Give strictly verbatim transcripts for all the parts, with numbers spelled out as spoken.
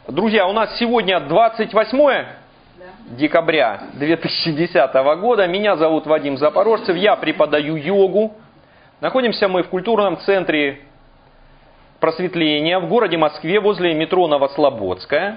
Друзья, у нас сегодня двадцать восьмое декабря две тысячи десятого года. Меня зовут Вадим Запорожцев, я преподаю йогу. Находимся мы в культурном центре просветления в городе Москве возле метро Новослободская.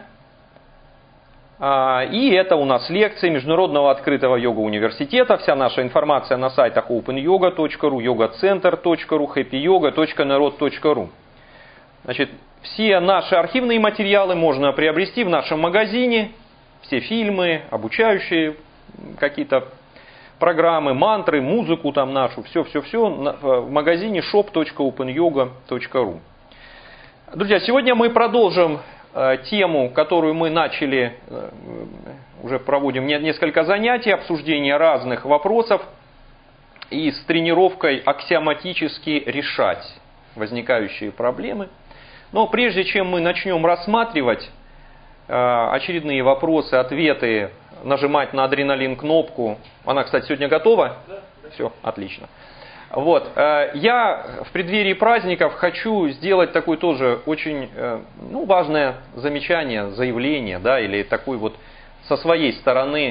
И это у нас лекции Международного открытого йога-университета. Вся наша информация на сайтах open yoga точка ru, yoga center точка ru, happy yoga точка народ точка ру. Значит, все наши архивные материалы можно приобрести в нашем магазине. Все фильмы, обучающие какие-то программы, мантры, музыку там нашу, все-все-все в магазине shop точка open yoga точка ru. Друзья, сегодня мы продолжим тему, которую мы начали, уже проводим несколько занятий, обсуждения разных вопросов и с тренировкой аксиоматически решать возникающие проблемы. Но прежде чем мы начнем рассматривать очередные вопросы, ответы, нажимать на адреналин кнопку, она, кстати, сегодня готова? Да. Все, отлично. Вот. Я в преддверии праздников хочу сделать такое тоже очень ну, важное замечание, заявление, да, или такой вот со своей стороны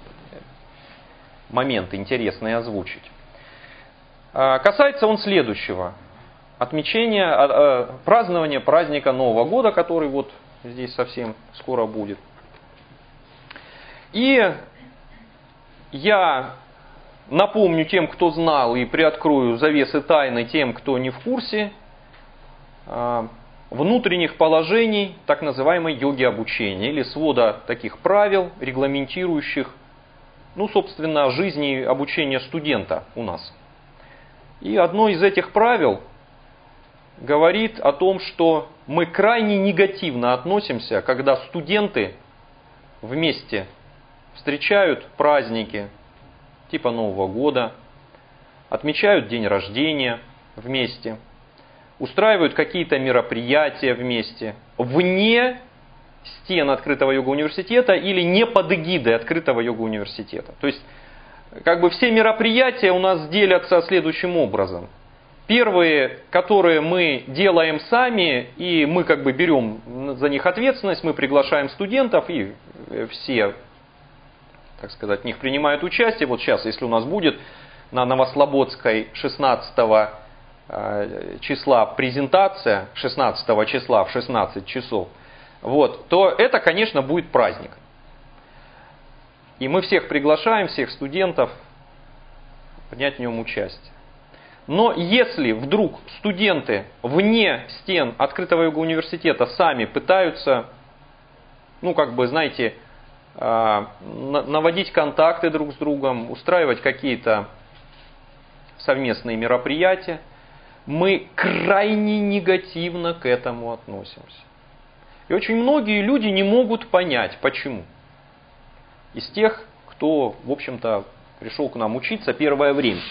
момент интересный озвучить. Касается он следующего. Отмечения, празднования праздника Нового года, который вот здесь совсем скоро будет. И я напомню тем, кто знал, и приоткрою завесы тайны тем, кто не в курсе, внутренних положений так называемой йоги обучения, или свода таких правил, регламентирующих, ну, собственно, жизнь и обучение студента у нас. И одно из этих правил говорит о том, что мы крайне негативно относимся, когда студенты вместе встречают праздники типа Нового года, отмечают день рождения вместе, устраивают какие-то мероприятия вместе, вне стен открытого йога-университета или не под эгидой открытого йога-университета. То есть, как бы все мероприятия у нас делятся следующим образом. Первые, которые мы делаем сами, и мы как бы берем за них ответственность, мы приглашаем студентов, и все, так сказать, в них принимают участие. Вот сейчас, если у нас будет на Новослободской шестнадцатого числа презентация, шестнадцатого числа в шестнадцать часов, вот, то это, конечно, будет праздник. И мы всех приглашаем, всех студентов, принять в нем участие. Но если вдруг студенты вне стен открытого йога-университета сами пытаются, ну, как бы, знаете, наводить контакты друг с другом, устраивать какие-то совместные мероприятия, мы крайне негативно к этому относимся. И очень многие люди не могут понять, почему. Из тех, кто, в общем-то, пришел к нам учиться первое время.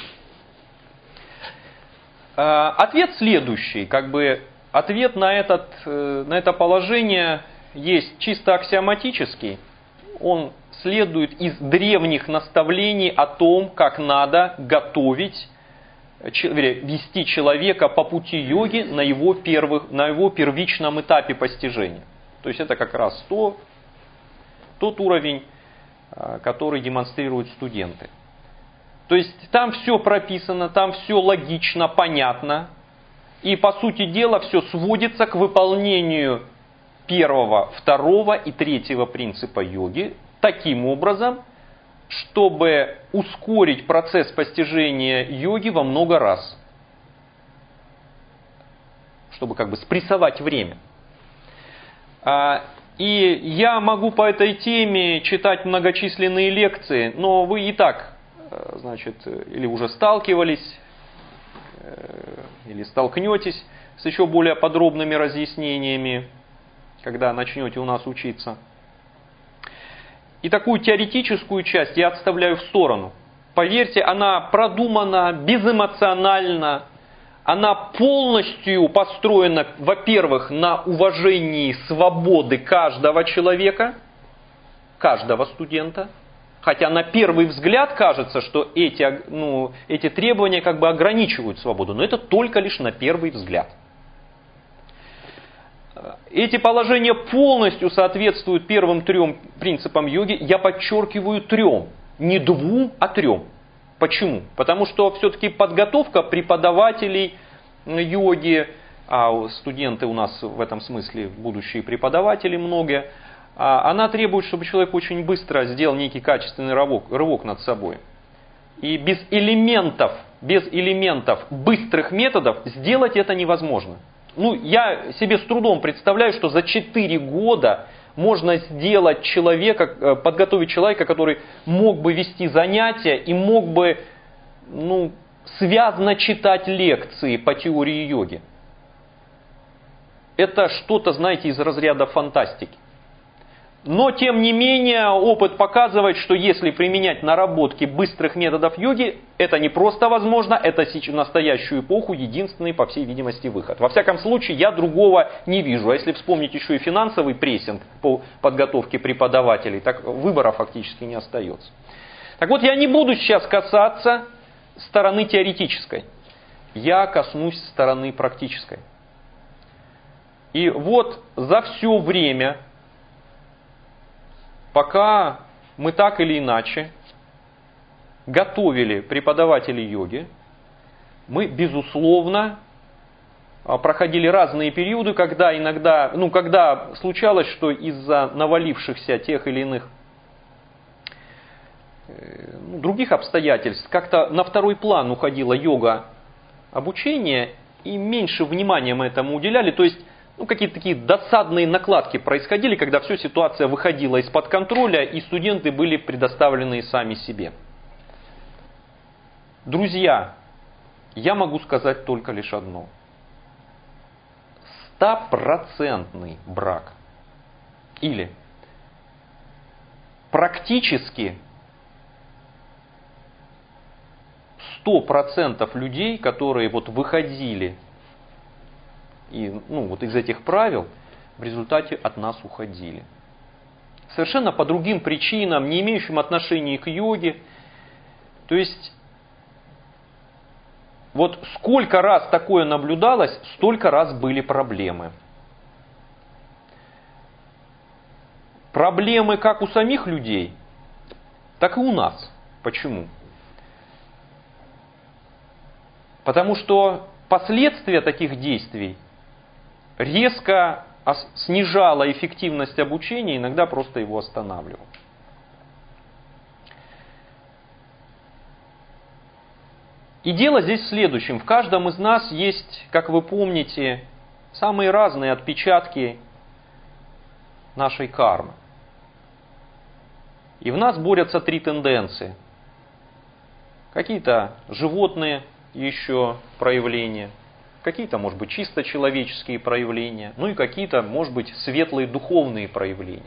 Ответ следующий, как бы ответ на, этот, на это положение есть чисто аксиоматический. Он следует из древних наставлений о том, как надо готовить, вести человека по пути йоги на его, первых, на его первичном этапе постижения. То есть это как раз то, тот уровень, который демонстрируют студенты. То есть там все прописано, там все логично, понятно. И по сути дела все сводится к выполнению первого, второго и третьего принципа йоги таким образом, чтобы ускорить процесс постижения йоги во много раз. Чтобы как бы спрессовать время. И я могу по этой теме читать многочисленные лекции, но вы и так, значит, или уже сталкивались, или столкнетесь с еще более подробными разъяснениями, когда начнете у нас учиться. И такую теоретическую часть я отставляю в сторону. Поверьте, она продумана, безэмоционально, она полностью построена, во-первых, на уважении свободы каждого человека, каждого студента. Хотя на первый взгляд кажется, что эти, ну, эти требования как бы ограничивают свободу, но это только лишь на первый взгляд. эти положения полностью соответствуют первым трем принципам йоги. Я подчеркиваю трем, не двум, а трем. Почему? Потому что все-таки подготовка преподавателей йоги, а студенты у нас в этом смысле будущие преподаватели многие, она требует, чтобы человек очень быстро сделал некий качественный рывок, рывок над собой. И без элементов, без элементов быстрых методов сделать это невозможно. Ну, я себе с трудом представляю, что за четыре года можно сделать человека, подготовить человека, который мог бы вести занятия и мог бы, ну, связно читать лекции по теории йоги. Это что-то, знаете, из разряда фантастики. Но, тем не менее, опыт показывает, что если применять наработки быстрых методов йоги, это не просто возможно, это в настоящую эпоху единственный, по всей видимости, выход. Во всяком случае, я другого не вижу. А если вспомнить еще и финансовый прессинг по подготовке преподавателей, так выбора фактически не остается. Так вот, я не буду сейчас касаться стороны теоретической. Я коснусь стороны практической. И вот за все время, пока мы так или иначе готовили преподавателей йоги, мы, безусловно, проходили разные периоды, когда иногда, ну, когда случалось, что из-за навалившихся тех или иных ну, других обстоятельств как-то на второй план уходила йога обучение, и меньше внимания мы этому уделяли. То есть, ну, какие-то такие досадные накладки происходили, когда все ситуация выходила из-под контроля, и студенты были предоставлены сами себе. Друзья, я могу сказать только лишь одно. Стопроцентный брак. Или практически сто процентов людей, которые вот выходили и, ну, вот из этих правил, в результате от нас уходили. Совершенно по другим причинам, не имеющим отношения к йоге. То есть, вот сколько раз такое наблюдалось, столько раз были проблемы. Проблемы как у самих людей, так и у нас. Почему? Потому что последствия таких действий резко снижало эффективность обучения, иногда просто его останавливало. И дело здесь в следующем. В каждом из нас есть, как вы помните, самые разные отпечатки нашей кармы. И в нас борются три тенденции. Какие-то животные еще проявления, какие-то, может быть, чисто человеческие проявления, ну и какие-то, может быть, светлые духовные проявления.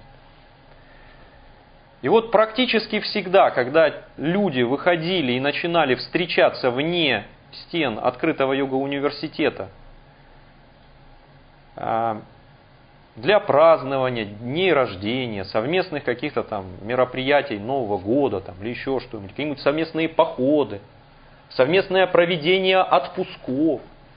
И вот практически всегда, когда люди выходили и начинали встречаться вне стен открытого йога-университета для празднования дней рождения, совместных каких-то там мероприятий Нового года там, или еще что-нибудь, какие-нибудь совместные походы, совместное проведение отпусков,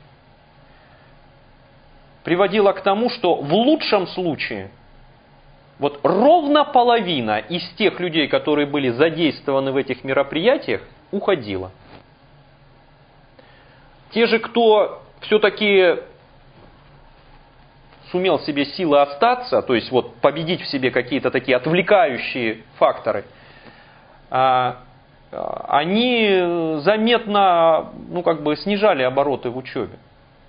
приводило к тому, что в лучшем случае вот ровно половина из тех людей, которые были задействованы в этих мероприятиях, уходила. Те же, кто все-таки сумел себе силы остаться, то есть вот победить в себе какие-то такие отвлекающие факторы, они заметно, ну, как бы снижали обороты в учебе.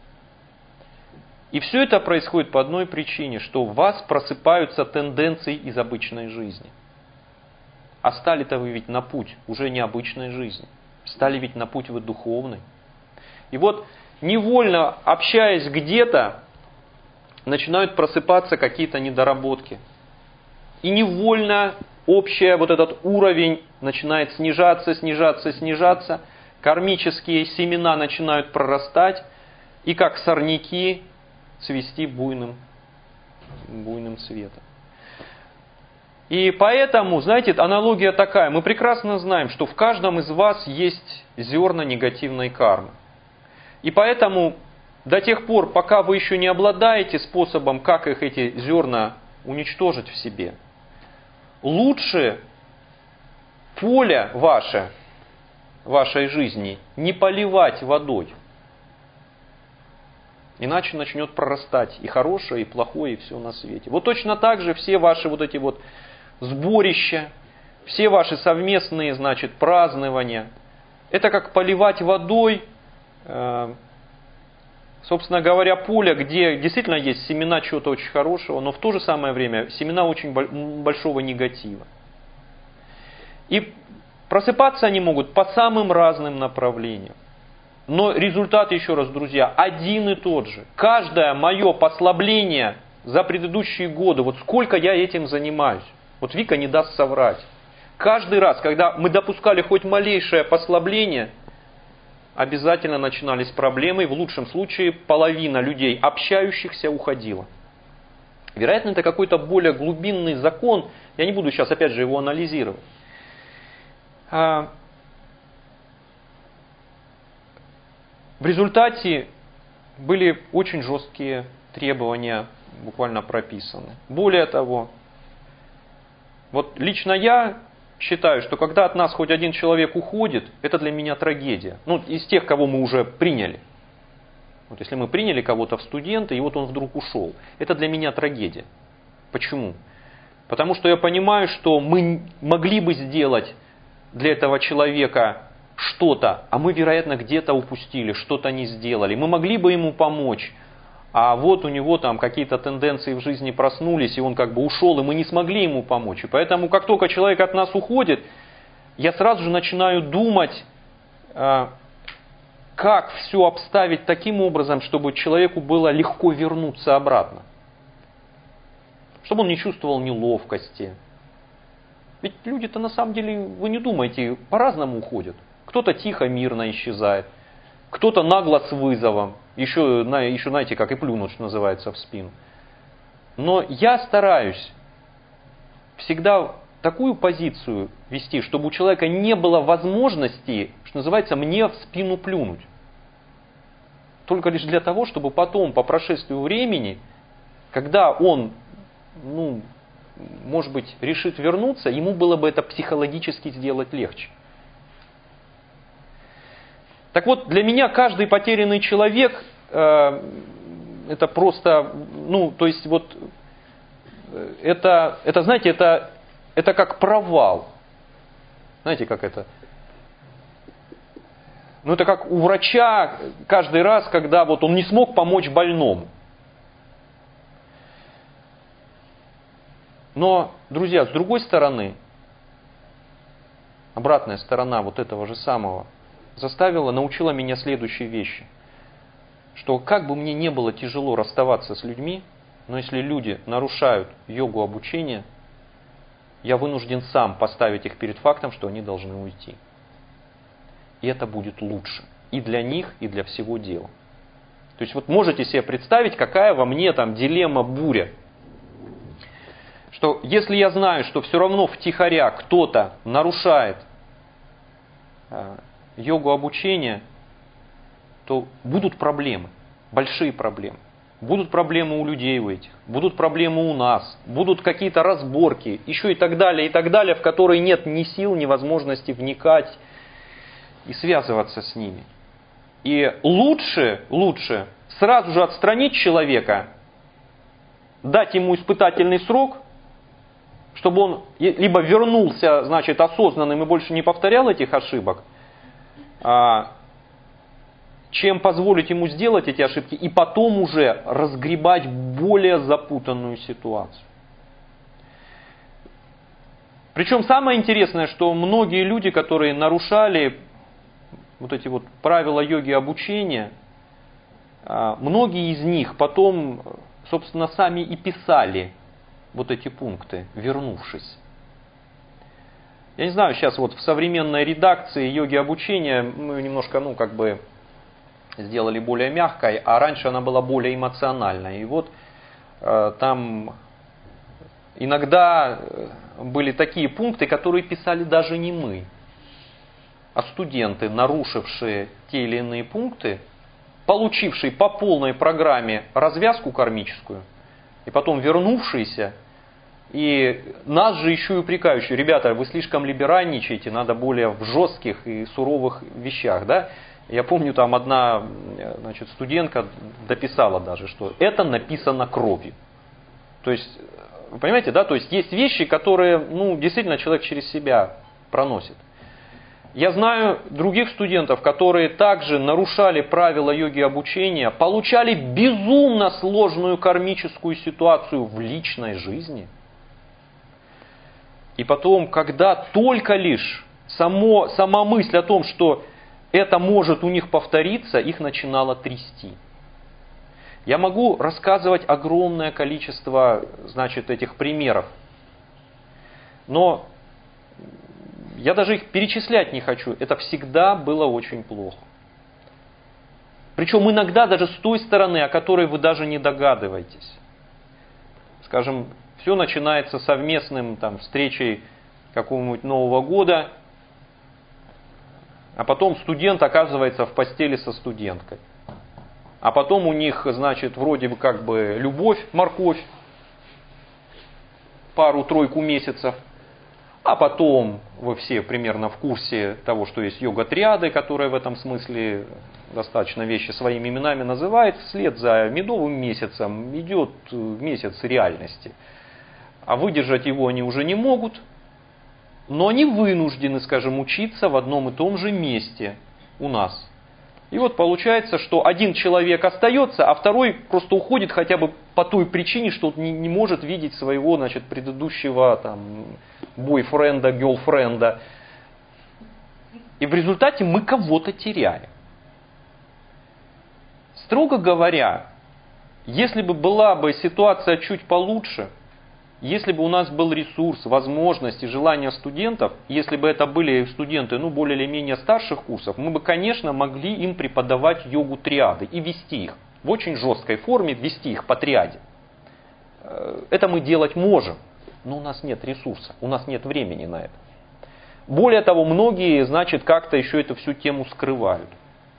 И все это происходит по одной причине, что у вас просыпаются тенденции из обычной жизни. А стали-то вы ведь на путь уже не обычной жизни. Стали ведь на путь вы духовный. И вот невольно, общаясь где-то, начинают просыпаться какие-то недоработки. И невольно общий вот этот уровень начинает снижаться, снижаться, снижаться. Кармические семена начинают прорастать. И как сорняки цвести буйным, буйным цветом. И поэтому, знаете, аналогия такая. Мы прекрасно знаем, что в каждом из вас есть зерна негативной кармы. И поэтому до тех пор, пока вы еще не обладаете способом, как их эти зерна уничтожить в себе, лучше поле ваше, вашей жизни, не поливать водой. Иначе начнет прорастать и хорошее, и плохое, и все на свете. Вот точно так же все ваши вот эти вот сборища, все ваши совместные, значит, празднования, это как поливать водой, э, собственно говоря, поле, где действительно есть семена чего-то очень хорошего, но в то же самое время семена очень большого негатива. И просыпаться они могут по самым разным направлениям. Но результат, еще раз, друзья, один и тот же. Каждое мое послабление за предыдущие годы, вот сколько я этим занимаюсь, вот Вика не даст соврать. Каждый раз, когда мы допускали хоть малейшее послабление, обязательно начинались проблемы, и в лучшем случае половина людей, общающихся, уходила. Вероятно, это какой-то более глубинный закон, я не буду сейчас опять же его анализировать. В результате были очень жесткие требования буквально прописаны. Более того, вот лично я считаю, что когда от нас хоть один человек уходит, это для меня трагедия. Ну, из тех, кого мы уже приняли. Вот если мы приняли кого-то в студенты, и вот он вдруг ушел, это для меня трагедия. Почему? Потому что я понимаю, что мы могли бы сделать для этого человека что-то, а мы, вероятно, где-то упустили, что-то не сделали. Мы могли бы ему помочь, а вот у него там какие-то тенденции в жизни проснулись, и он как бы ушел, и мы не смогли ему помочь. И поэтому, как только человек от нас уходит, я сразу же начинаю думать, как все обставить таким образом, чтобы человеку было легко вернуться обратно. Чтобы он не чувствовал неловкости. Ведь люди-то на самом деле, вы не думаете, по-разному уходят. Кто-то тихо, мирно исчезает, кто-то нагло с вызовом, еще, еще знаете, как и плюнуть, что называется, в спину. Но я стараюсь всегда такую позицию вести, чтобы у человека не было возможности, что называется, мне в спину плюнуть. Только лишь для того, чтобы потом, по прошествию времени, когда он, ну, может быть, решит вернуться, ему было бы это психологически сделать легче. Так вот, для меня каждый потерянный человек, э, это просто, ну, то есть вот, это, это знаете, это, это как провал. Знаете, как это? Ну, это как у врача каждый раз, когда вот он не смог помочь больному. Но, друзья, с другой стороны, обратная сторона вот этого же самого, заставила, научила меня следующей вещи. Что как бы мне не было тяжело расставаться с людьми, но если люди нарушают йогу обучения, я вынужден сам поставить их перед фактом, что они должны уйти. И это будет лучше. И для них, и для всего дела. То есть вот можете себе представить, какая во мне там дилемма, буря. Что если я знаю, что все равно втихаря кто-то нарушает йогу обучения, то будут проблемы, большие проблемы. Будут проблемы у людей у этих, будут проблемы у нас, будут какие-то разборки, еще и так далее, и так далее, в которые нет ни сил, ни возможности вникать и связываться с ними. И лучше, лучше сразу же отстранить человека, дать ему испытательный срок, чтобы он либо вернулся, значит, осознанным и больше не повторял этих ошибок, чем позволить ему сделать эти ошибки и потом уже разгребать более запутанную ситуацию. Причем самое интересное, что многие люди, которые нарушали вот эти вот правила йоги обучения, многие из них потом, собственно, сами и писали вот эти пункты, вернувшись. Я не знаю, сейчас вот в современной редакции йоги обучения мы немножко, ну, как бы сделали более мягкой, а раньше она была более эмоциональной. И вот э, там иногда были такие пункты, которые писали даже не мы, а студенты, нарушившие те или иные пункты, получивший по полной программе развязку кармическую, и потом вернувшийся, и нас же еще и упрекающие: ребята, вы слишком либеральничаете, надо более в жестких и суровых вещах. Да? Я помню, там одна, значит, студентка дописала даже, что это написано кровью. То есть, вы понимаете, да, то есть есть вещи, которые, ну, действительно человек через себя проносит. Я знаю других студентов, которые также нарушали правила йоги обучения, получали безумно сложную кармическую ситуацию в личной жизни. И потом, когда только лишь само, сама мысль о том, что это может у них повториться, их начинало трясти. Я могу рассказывать огромное количество, значит, этих примеров. Но я даже их перечислять не хочу. Это всегда было очень плохо. Причем иногда даже с той стороны, о которой вы даже не догадываетесь. Скажем, все начинается совместным там, встречей какого-нибудь Нового года, а потом студент оказывается в постели со студенткой. А потом у них, значит, вроде бы как бы любовь, морковь, пару-тройку месяцев. А потом вы все примерно в курсе того, что есть йога-триады, которые в этом смысле достаточно вещи своими именами называет. Вслед за медовым месяцем идет месяц реальности. А выдержать его они уже не могут, но они вынуждены, скажем, учиться в одном и том же месте у нас. И вот получается, что один человек остается, а второй просто уходит хотя бы по той причине, что он не, не может видеть своего, значит, предыдущего там, бойфренда, герлфренда. И в результате мы кого-то теряем. Строго говоря, если бы была бы ситуация чуть получше, если бы у нас был ресурс, возможность и желание студентов, если бы это были студенты ну, более или менее старших курсов, мы бы, конечно, могли им преподавать йогу триады и вести их в очень жесткой форме, вести их по триаде. Это мы делать можем, но у нас нет ресурса, у нас нет времени на это. Более того, многие, значит, как-то еще эту всю тему скрывают.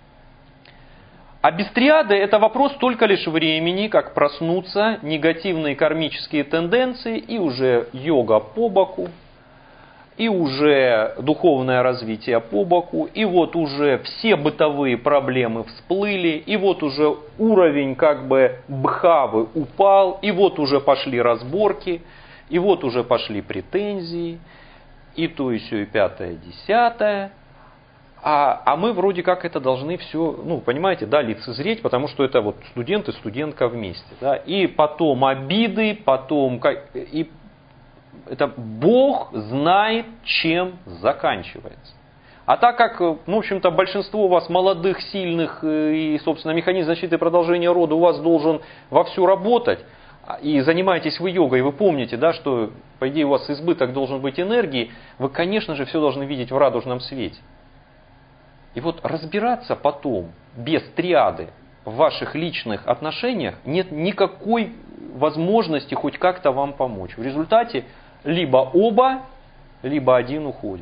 А без триады это вопрос только лишь времени, как проснутся негативные кармические тенденции, и уже йога по боку, и уже духовное развитие по боку, и вот уже все бытовые проблемы всплыли, и вот уже уровень как бы бхавы упал, и вот уже пошли разборки, и вот уже пошли претензии, и то, и сё, и пятое, и десятое. А, а мы вроде как это должны все, ну, понимаете, да, лицезреть, потому что это вот студент и студентка вместе. Да, и потом обиды, потом... И это Бог знает, чем заканчивается. А так как, ну, в общем-то, большинство у вас молодых, сильных, и, собственно, механизм защиты и продолжения рода у вас должен вовсю работать, и занимаетесь вы йогой, и вы помните, да, что, по идее, у вас избыток должен быть энергии, вы, конечно же, все должны видеть в радужном свете. И вот разбираться потом, без триады, в ваших личных отношениях, нет никакой возможности хоть как-то вам помочь. В результате либо оба, либо один уходит.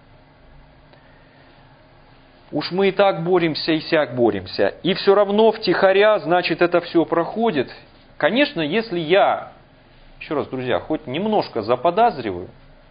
Уж мы и так боремся, и сяк боремся. И все равно втихаря, значит, это все проходит. Конечно, если я, еще раз, друзья, хоть немножко заподозриваю,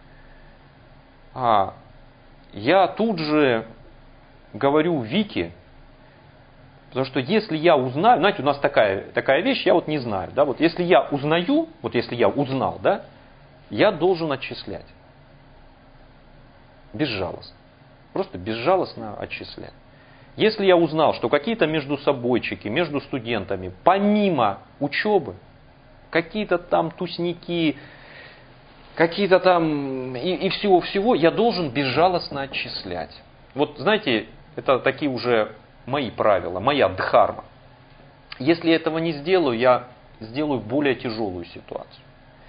а я тут же говорю Вике, потому что если я узнаю, знаете, у нас такая, такая вещь, я вот не знаю, да, вот если я узнаю, вот если я узнал, да, я должен отчислять. Безжалостно. Просто безжалостно отчислять. Если я узнал, что какие-то междусобойчики, между студентами, помимо учебы, какие-то там тусники, какие-то там и, и всего-всего, я должен безжалостно отчислять. Вот знаете, это такие уже мои правила, моя дхарма. Если я этого не сделаю, я сделаю более тяжелую ситуацию.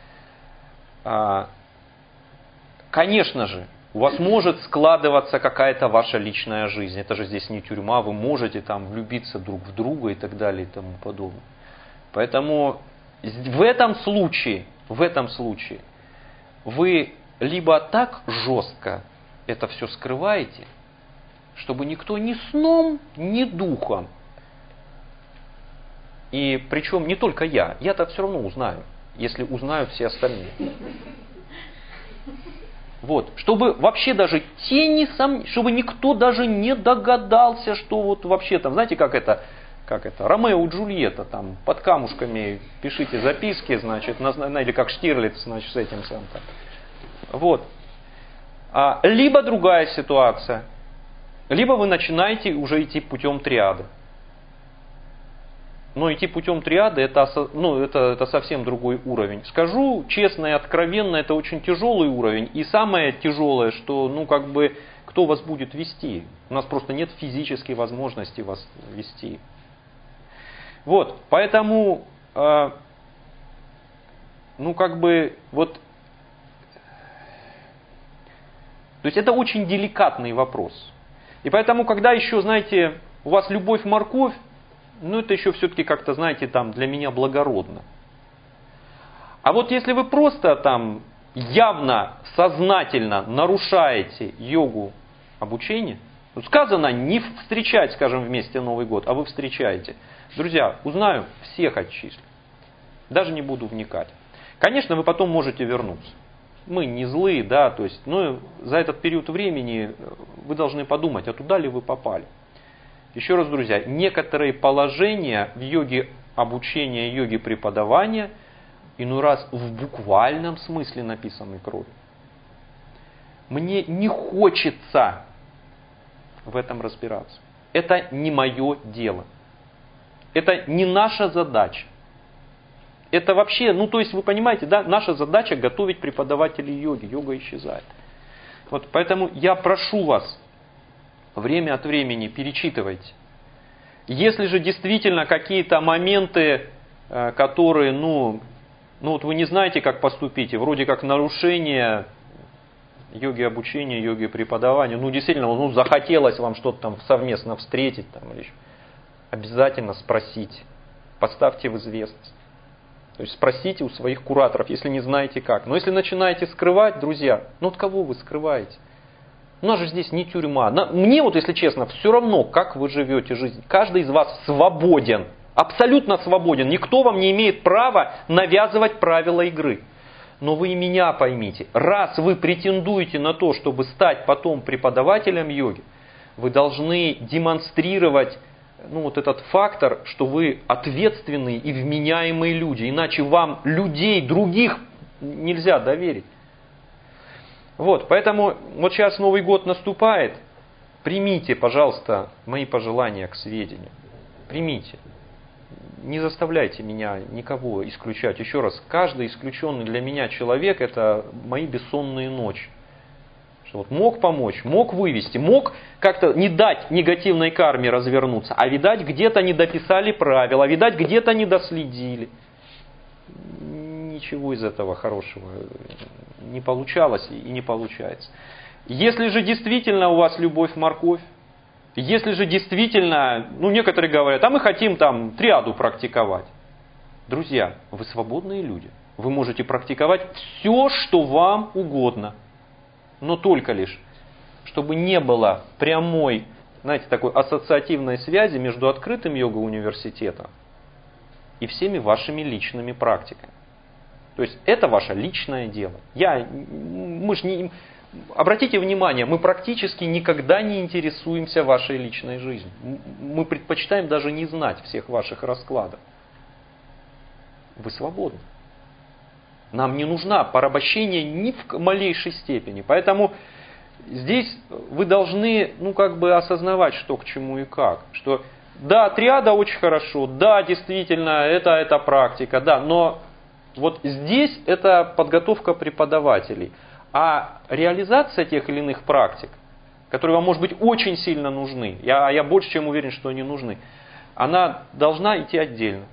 Конечно же, у вас может складываться какая-то ваша личная жизнь. Это же здесь не тюрьма, вы можете там влюбиться друг в друга и так далее и тому подобное. Поэтому в этом случае, в этом случае вы либо так жестко это все скрываете, чтобы никто ни сном, ни духом И причем не только я. Я-то все равно узнаю, если узнают все остальные. Вот. Чтобы вообще даже тени сом... чтобы никто даже не догадался, что вот вообще там, знаете, как это, как это, Ромео и Джульетта, там, под камушками пишите записки, значит, на, на, или как Штирлиц, значит, с этим самым. Вот. А, либо другая ситуация, либо вы начинаете уже идти путем триады. Но идти путем триады это, ну, это, это совсем другой уровень. Скажу честно и откровенно, это очень тяжелый уровень. И самое тяжелое, что ну как бы кто вас будет вести? У нас просто нет физической возможности вас вести. Вот, поэтому, э, ну как бы вот, то есть это очень деликатный вопрос. И поэтому, когда еще, знаете, у вас любовь-морковь, ну это еще все-таки как-то, знаете, там для меня благородно. А вот если вы просто там явно, сознательно нарушаете йогу обучения, сказано не встречать, скажем, вместе Новый год, а вы встречаете. Друзья, узнаю, всех отчислю. Даже не буду вникать. Конечно, вы потом можете вернуться. Мы не злые, да, то есть, но за этот период времени вы должны подумать, а туда ли вы попали. Еще раз, друзья, некоторые положения в йоге обучения, йоге преподавания, иной раз в буквальном смысле написаны кровью. Мне не хочется в этом разбираться. Это не мое дело. Это не наша задача. Это вообще, ну то есть вы понимаете, да, наша задача готовить преподавателей йоги. Йога исчезает. Вот поэтому я прошу вас, время от времени перечитывайте. Если же действительно какие-то моменты, которые, ну, ну вот вы не знаете, как поступить, и вроде как нарушение йоги обучения, йоги преподавания, ну действительно, ну захотелось вам что-то там совместно встретить, там, или еще, обязательно спросите, поставьте в известность. То есть спросите у своих кураторов, если не знаете как. Но если начинаете скрывать, друзья, ну от кого вы скрываете? У нас же здесь не тюрьма. Мне вот, если честно, все равно, как вы живете жизнь. Каждый из вас свободен. Абсолютно свободен. Никто вам не имеет права навязывать правила игры. Но вы и меня поймите. Раз вы претендуете на то, чтобы стать потом преподавателем йоги, вы должны демонстрировать ну, вот этот фактор, что вы ответственные и вменяемые люди. Иначе вам людей других нельзя доверить. Вот, поэтому вот сейчас Новый год наступает. Примите, пожалуйста, мои пожелания к сведению. Примите. Не заставляйте меня никого исключать. Еще раз, каждый исключенный для меня человек – это мои бессонные ночи. Что вот мог помочь, мог вывести, мог как-то не дать негативной карме развернуться, а видать где-то не дописали правила, видать где-то не доследили. Ничего из этого хорошего не получалось и не получается. Если же действительно у вас любовь-морковь, если же действительно, ну некоторые говорят, а мы хотим там триаду практиковать. Друзья, вы свободные люди. Вы можете практиковать все, что вам угодно. Но только лишь, чтобы не было прямой, знаете, такой ассоциативной связи между открытым йога-университетом и всеми вашими личными практиками. То есть это ваше личное дело. Я, мы ж не, обратите внимание, мы практически никогда не интересуемся вашей личной жизнью. Мы предпочитаем даже не знать всех ваших раскладов. Вы свободны. Нам не нужна порабощение ни в малейшей степени. Поэтому здесь вы должны ну, как бы осознавать, что к чему и как. Что да, триада очень хорошо, да, действительно, это, это практика, да, но вот здесь это подготовка преподавателей. А реализация тех или иных практик, которые вам, может быть, очень сильно нужны, я, я больше чем уверен, что они нужны, она должна идти отдельно.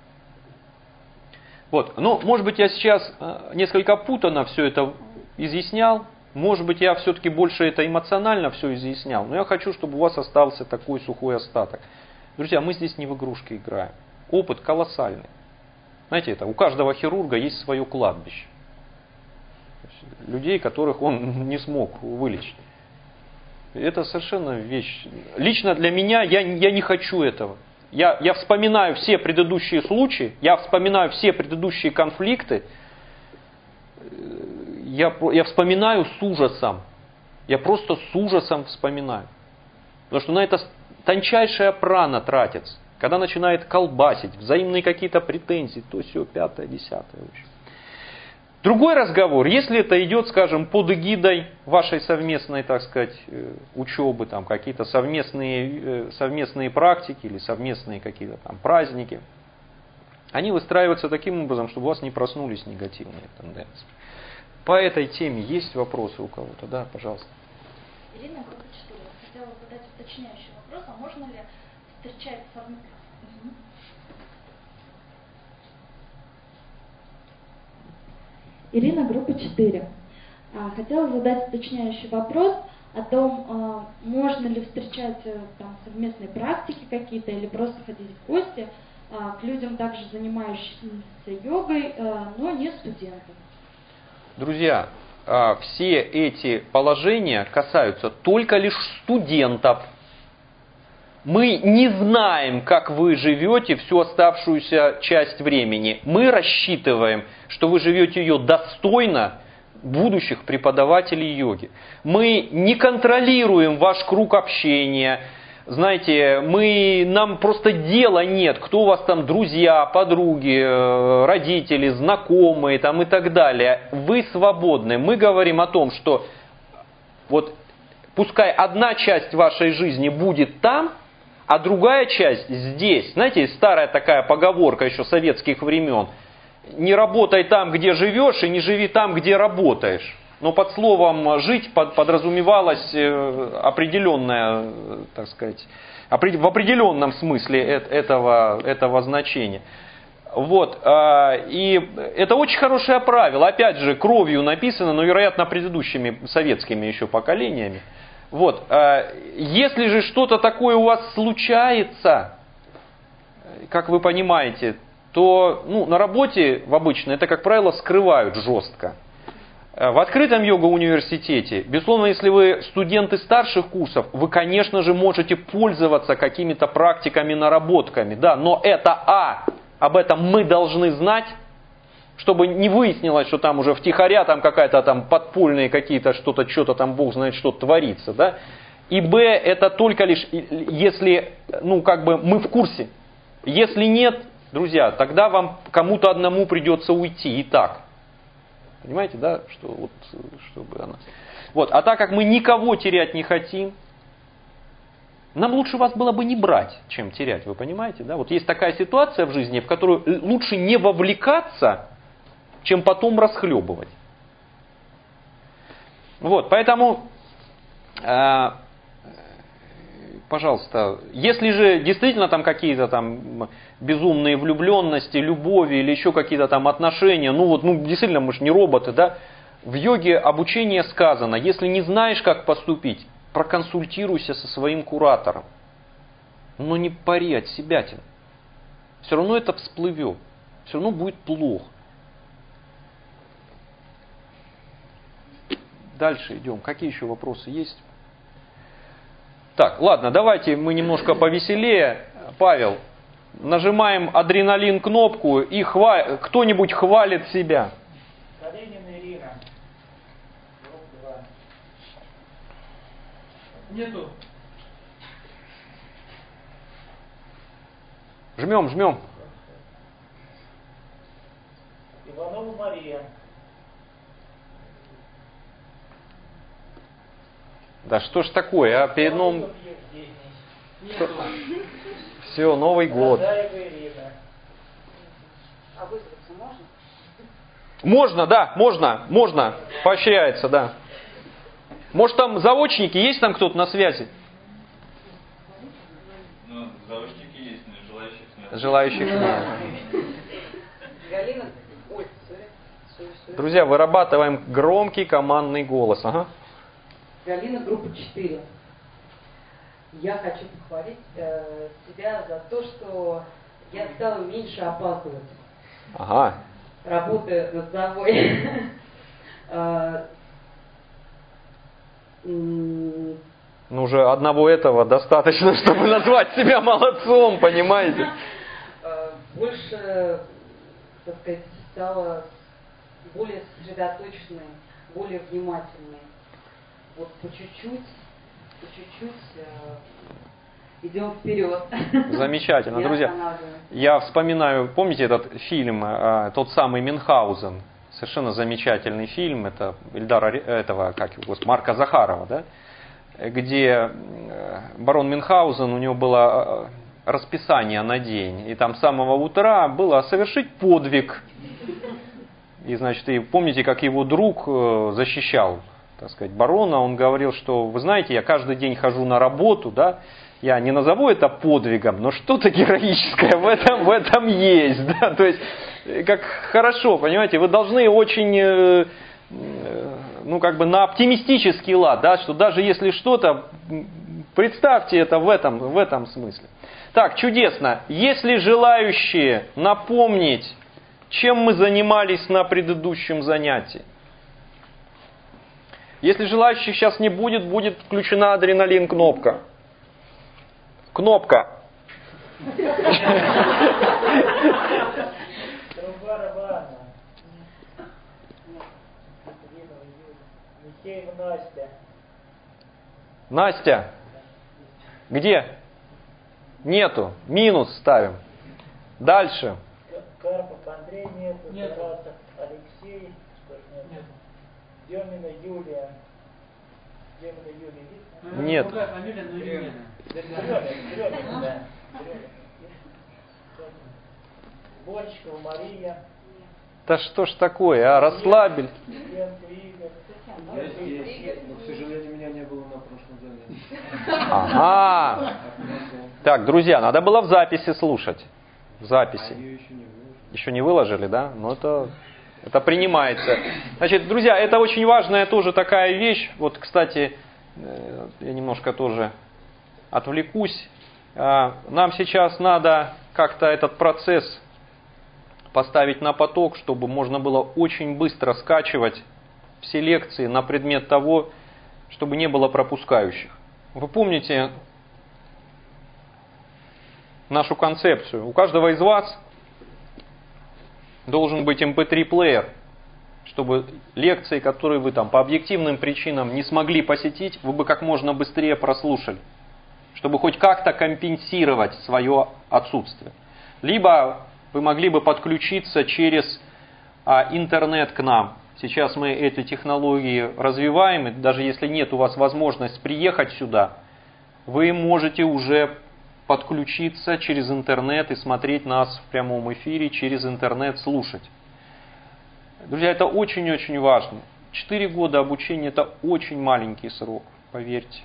Вот. Ну, может быть, я сейчас несколько путанно все это изъяснял, может быть, я все-таки больше это эмоционально все изъяснял, но я хочу, чтобы у вас остался такой сухой остаток. Друзья, мы здесь не в игрушки играем. Опыт колоссальный. Знаете, это у каждого хирурга есть свое кладбище. Людей, которых он не смог вылечить. Это совершенно вещь. Лично для меня, я, я не хочу этого. Я, я вспоминаю все предыдущие случаи, я вспоминаю все предыдущие конфликты, я, я вспоминаю с ужасом. Я просто с ужасом вспоминаю. Потому что на это тончайшая прана тратится. Когда начинает колбасить, взаимные какие-то претензии, то все, пятое, десятое. Другой разговор, если это идет, скажем, под эгидой вашей совместной, так сказать, учебы, там, какие-то совместные, совместные практики или совместные какие-то там праздники, они выстраиваются таким образом, чтобы у вас не проснулись негативные тенденции. По этой теме есть вопросы у кого-то? Да, пожалуйста. Ирина, группа четыре. Хотела задать уточняющий вопрос, а можно ли встречать совместно? Угу. Ирина, группа четыре. Хотела задать уточняющий вопрос о том, можно ли встречать там совместные практики какие-то или просто ходить в гости к людям, также занимающимся йогой, но не студентам. Друзья, все эти положения касаются только лишь студентов. Мы не знаем, как вы живете всю оставшуюся часть времени. Мы рассчитываем, что вы живете ее достойно будущих преподавателей йоги. Мы не контролируем ваш круг общения. Знаете, мы, нам просто дела нет, кто у вас там друзья, подруги, родители, знакомые там и так далее. Вы свободны. Мы говорим о том, что вот пускай одна часть вашей жизни будет там, а другая часть здесь. Знаете, старая такая поговорка еще советских времен. Не работай там, где живешь, и не живи там, где работаешь. Но под словом «жить» подразумевалось определенное, так сказать, в определенном смысле этого, этого значения. Вот. И это очень хорошее правило. Опять же, кровью написано, но, вероятно, предыдущими советскими еще поколениями. Вот. Если же что-то такое у вас случается, как вы понимаете, то ну, на работе в обычной это, как правило, скрывают жестко. В открытом йога-университете, безусловно, если вы студенты старших курсов, вы, конечно же, можете пользоваться какими-то практиками, наработками. Да, но это А, об этом мы должны знать, чтобы не выяснилось, что там уже втихаря там какая-то там подпольные какие-то что-то, что-то там Бог знает, что творится. Да? И Б, это только лишь, если, ну, как бы мы в курсе. Если нет, друзья, тогда вам кому-то одному придется уйти и так. Понимаете, да, что вот, чтобы она... Вот, а так как мы никого терять не хотим, нам лучше вас было бы не брать, чем терять, вы понимаете, да? Вот есть такая ситуация в жизни, в которую лучше не вовлекаться, чем потом расхлебывать. Вот, поэтому, э, пожалуйста, если же действительно там какие-то там безумные влюбленности, любови или еще какие-то там отношения, ну вот, ну действительно мы же не роботы, да? В йоге обучение сказано, если не знаешь, как поступить, проконсультируйся со своим куратором. Но не пари от себятин. Все равно это всплывет. Все равно будет плохо. Дальше идем. Какие еще вопросы есть? Так, ладно, давайте мы немножко повеселее. Павел, нажимаем адреналин кнопку и хва... кто-нибудь хвалит себя. Калинина Ирина. Нету. Жмем, жмем. Иванова Мария. Да что ж такое, а перед новым... Все, Новый год. А вызваться можно? Можно, да, можно, можно. Поощряется, да. Может там заочники, есть там кто-то на связи? Ну, заочники есть, но желающих нет. Желающих нет. Галина, ой, сори, сори, сори. Друзья, вырабатываем громкий командный голос. Ага. Галина, группа четыре. Я хочу похвалить э, себя за то, что я стала меньше опаздывать. Ага. Работаю над собой. Ну, уже одного этого достаточно, чтобы назвать себя молодцом, понимаете? Больше, так сказать, стала более сосредоточенной, более внимательной. Вот по чуть-чуть, по чуть-чуть э, идем вперед. Замечательно, друзья. Я вспоминаю, помните этот фильм, э, тот самый Мюнхгаузен? Совершенно замечательный фильм, это Ильдара, этого, как его, Марка Захарова, да? Где барон Мюнхгаузен, у него было расписание на день, и там с самого утра было совершить подвиг. И, значит, и помните, как его друг защищал, так сказать, барона, он говорил, что, вы знаете, я каждый день хожу на работу, да, я не назову это подвигом, но что-то героическое в этом, в этом есть, да, то есть, как хорошо, понимаете, вы должны очень... ну, как бы на оптимистический лад, да, что даже если что-то, представьте это в этом, в этом смысле. Так, чудесно. Есть ли желающие напомнить, чем мы занимались на предыдущем занятии? Если желающих сейчас не будет, будет включена адреналин-кнопка. Кнопка. Труба Рабана. Михеева Настя. Настя. Где? Нету. Минус ставим. Дальше. Карпов Андрей нету. Нету. Тарасов Алексей. Что ж нету? Демина Юлия. Демина Юлия есть? Нет. Другая фамилия, но ее нет. Дрёмин, Дрёмин, да. Дрёмин. Бочкова Мария. Да что ж такое, а? Расслабили. Ленко Игорь. Я здесь, но, к сожалению, меня не было на прошлом занятии. Ага. Так, друзья, надо было в записи слушать. В записи. Ее еще не выложили. Еще не выложили, да? Но это, это принимается. Значит, друзья, это очень важная тоже такая вещь. Вот, кстати, я немножко тоже отвлекусь. Нам сейчас надо как-то этот процесс поставить на поток, чтобы можно было очень быстро скачивать все лекции на предмет того, чтобы не было пропускающих. Вы помните нашу концепцию? У каждого из вас должен быть эм пэ три плеер, чтобы лекции, которые вы там по объективным причинам не смогли посетить, вы бы как можно быстрее прослушали, чтобы хоть как-то компенсировать свое отсутствие. Либо вы могли бы подключиться через а, интернет к нам. Сейчас мы эти технологии развиваем, и даже если нет у вас возможности приехать сюда, вы можете уже подключиться через интернет и смотреть нас в прямом эфире, через интернет слушать. Друзья, это очень-очень важно. Четыре года обучения – это очень маленький срок, поверьте.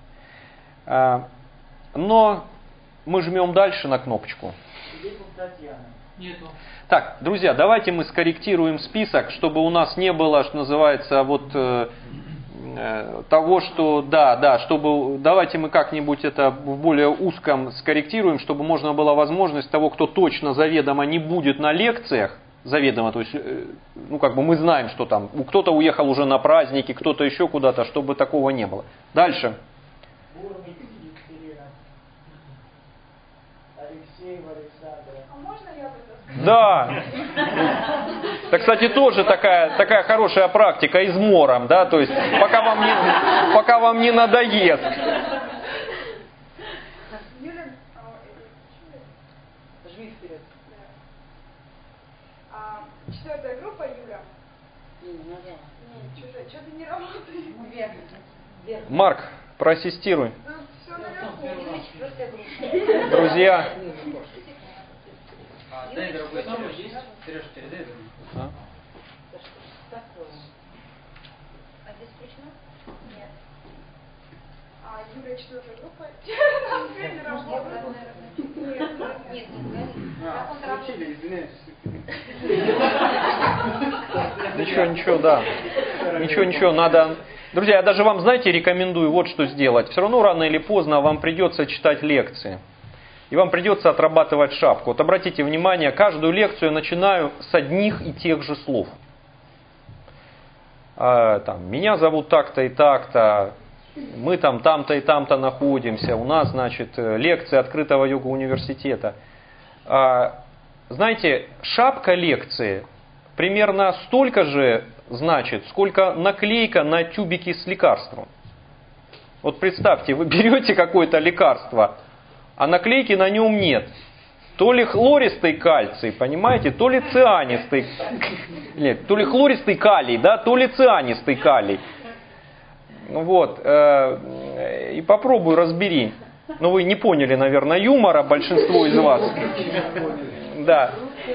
Но мы жмем дальше на кнопочку. Татьяна. Нету. Так, друзья, давайте мы скорректируем список, чтобы у нас не было, что называется, вот э, э, того, что, да, да, чтобы, давайте мы как-нибудь это в более узком скорректируем, чтобы можно была возможность того, кто точно заведомо не будет на лекциях, заведомо, то есть, э, ну, как бы мы знаем, что там, кто-то уехал уже на праздники, кто-то еще куда-то, чтобы такого не было. Дальше. Бурмик Екатерина. Алексеева Александра. А можно я бы это скажу? Да. Это, кстати, тоже такая, такая хорошая практика измором, да, то есть пока вам не, пока вам не надоест. Юля, а, это, Жми вперед. да. А, четвертая группа Юля. Не, не надо. Нет, что-то, что-то не работает. Вверх. Вверх. Марк, проассистируй. Ну, все наверху. Юля, четвертая группа. Друзья. А, дай другой номер есть? Сереж, передай другой. А? А здесь включено? Нет. А Юля, четвертая группа. Связь не работает. Нет, нет, А, включили, извиняюсь. Ничего, ничего, да. Ничего, ничего, надо... Друзья, я даже вам, знаете, рекомендую вот что сделать. Все равно рано или поздно вам придется читать лекции. И вам придется отрабатывать шапку. Вот обратите внимание, каждую лекцию я начинаю с одних и тех же слов. А, там, меня зовут так-то и так-то. Мы там там-то и там-то находимся, у нас, значит, лекции открытого йога-университета. Знаете, шапка лекции примерно столько же значит, сколько наклейка на тюбике с лекарством. Вот представьте, вы берете какое-то лекарство, а наклейки на нем нет. То ли хлористый кальций, понимаете, то ли цианистый, нет, то ли хлористый калий, да, то ли цианистый калий. Вот, э, и попробуй разбери. Но вы не поняли, наверное, юмора, большинство из вас. Да,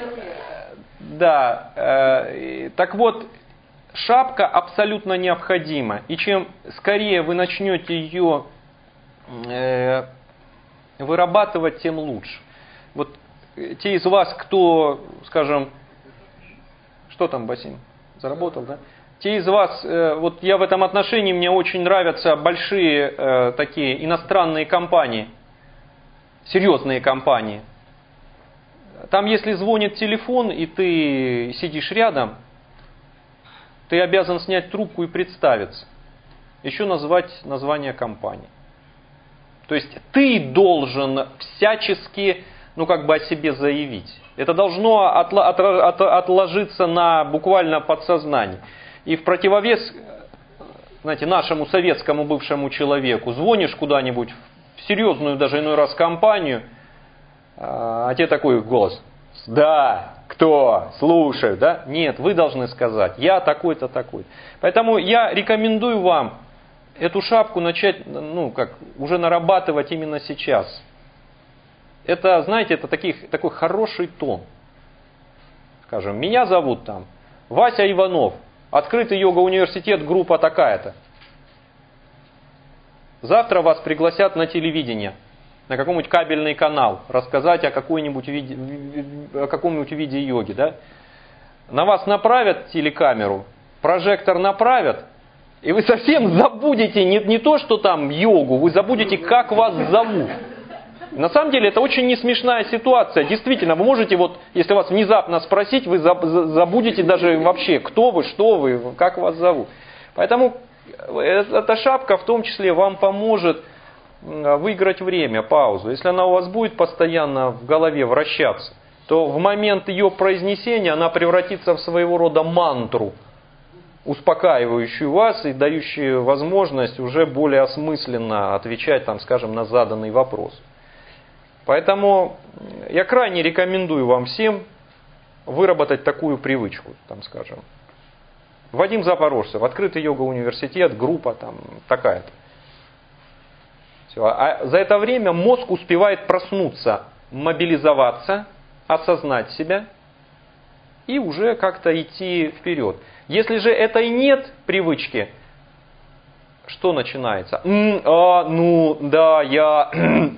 да. Э, так вот, шапка абсолютно необходима. И чем скорее вы начнете ее э, вырабатывать, тем лучше. Вот те из вас, кто, скажем, что там, Басим, заработал, да? Те из вас, э, вот я в этом отношении, мне очень нравятся большие э, такие иностранные компании, серьезные компании. Там, если звонит телефон, и ты сидишь рядом, ты обязан снять трубку и представиться. Еще назвать название компании. То есть ты должен всячески, ну как бы о себе заявить. Это должно отла- от- от- отложиться на буквально подсознании. И в противовес, знаете, нашему советскому бывшему человеку, звонишь куда-нибудь в серьезную даже иной раз компанию, а тебе такой голос: да, кто, слушаю, да? Нет, вы должны сказать: я такой-то, такой. Поэтому я рекомендую вам эту шапку начать, ну, как, уже нарабатывать именно сейчас. Это, знаете, это таких, такой хороший тон. Скажем, меня зовут там Вася Иванов, открытый йога-университет, группа такая-то. Завтра вас пригласят на телевидение, на какой-нибудь кабельный канал, рассказать о, какой-нибудь виде, о каком-нибудь виде йоги. Да? На вас направят телекамеру, прожектор направят, и вы совсем забудете не, не то, что там йогу, вы забудете, как вас зовут. На самом деле это очень не смешная ситуация. Действительно, вы можете, вот, если вас внезапно спросить, вы забудете даже вообще, кто вы, что вы, как вас зовут. Поэтому эта шапка в том числе вам поможет выиграть время, паузу. Если она у вас будет постоянно в голове вращаться, то в момент ее произнесения она превратится в своего рода мантру, успокаивающую вас и дающую возможность уже более осмысленно отвечать, там, скажем, на заданный вопрос. Поэтому я крайне рекомендую вам всем выработать такую привычку, там, скажем. Вадим Запорожцев, открытый йога-университет, группа там такая-то. Все. А за это время мозг успевает проснуться, мобилизоваться, осознать себя и уже как-то идти вперед. Если же этой нет привычки, что начинается? М, а, ну, да, я...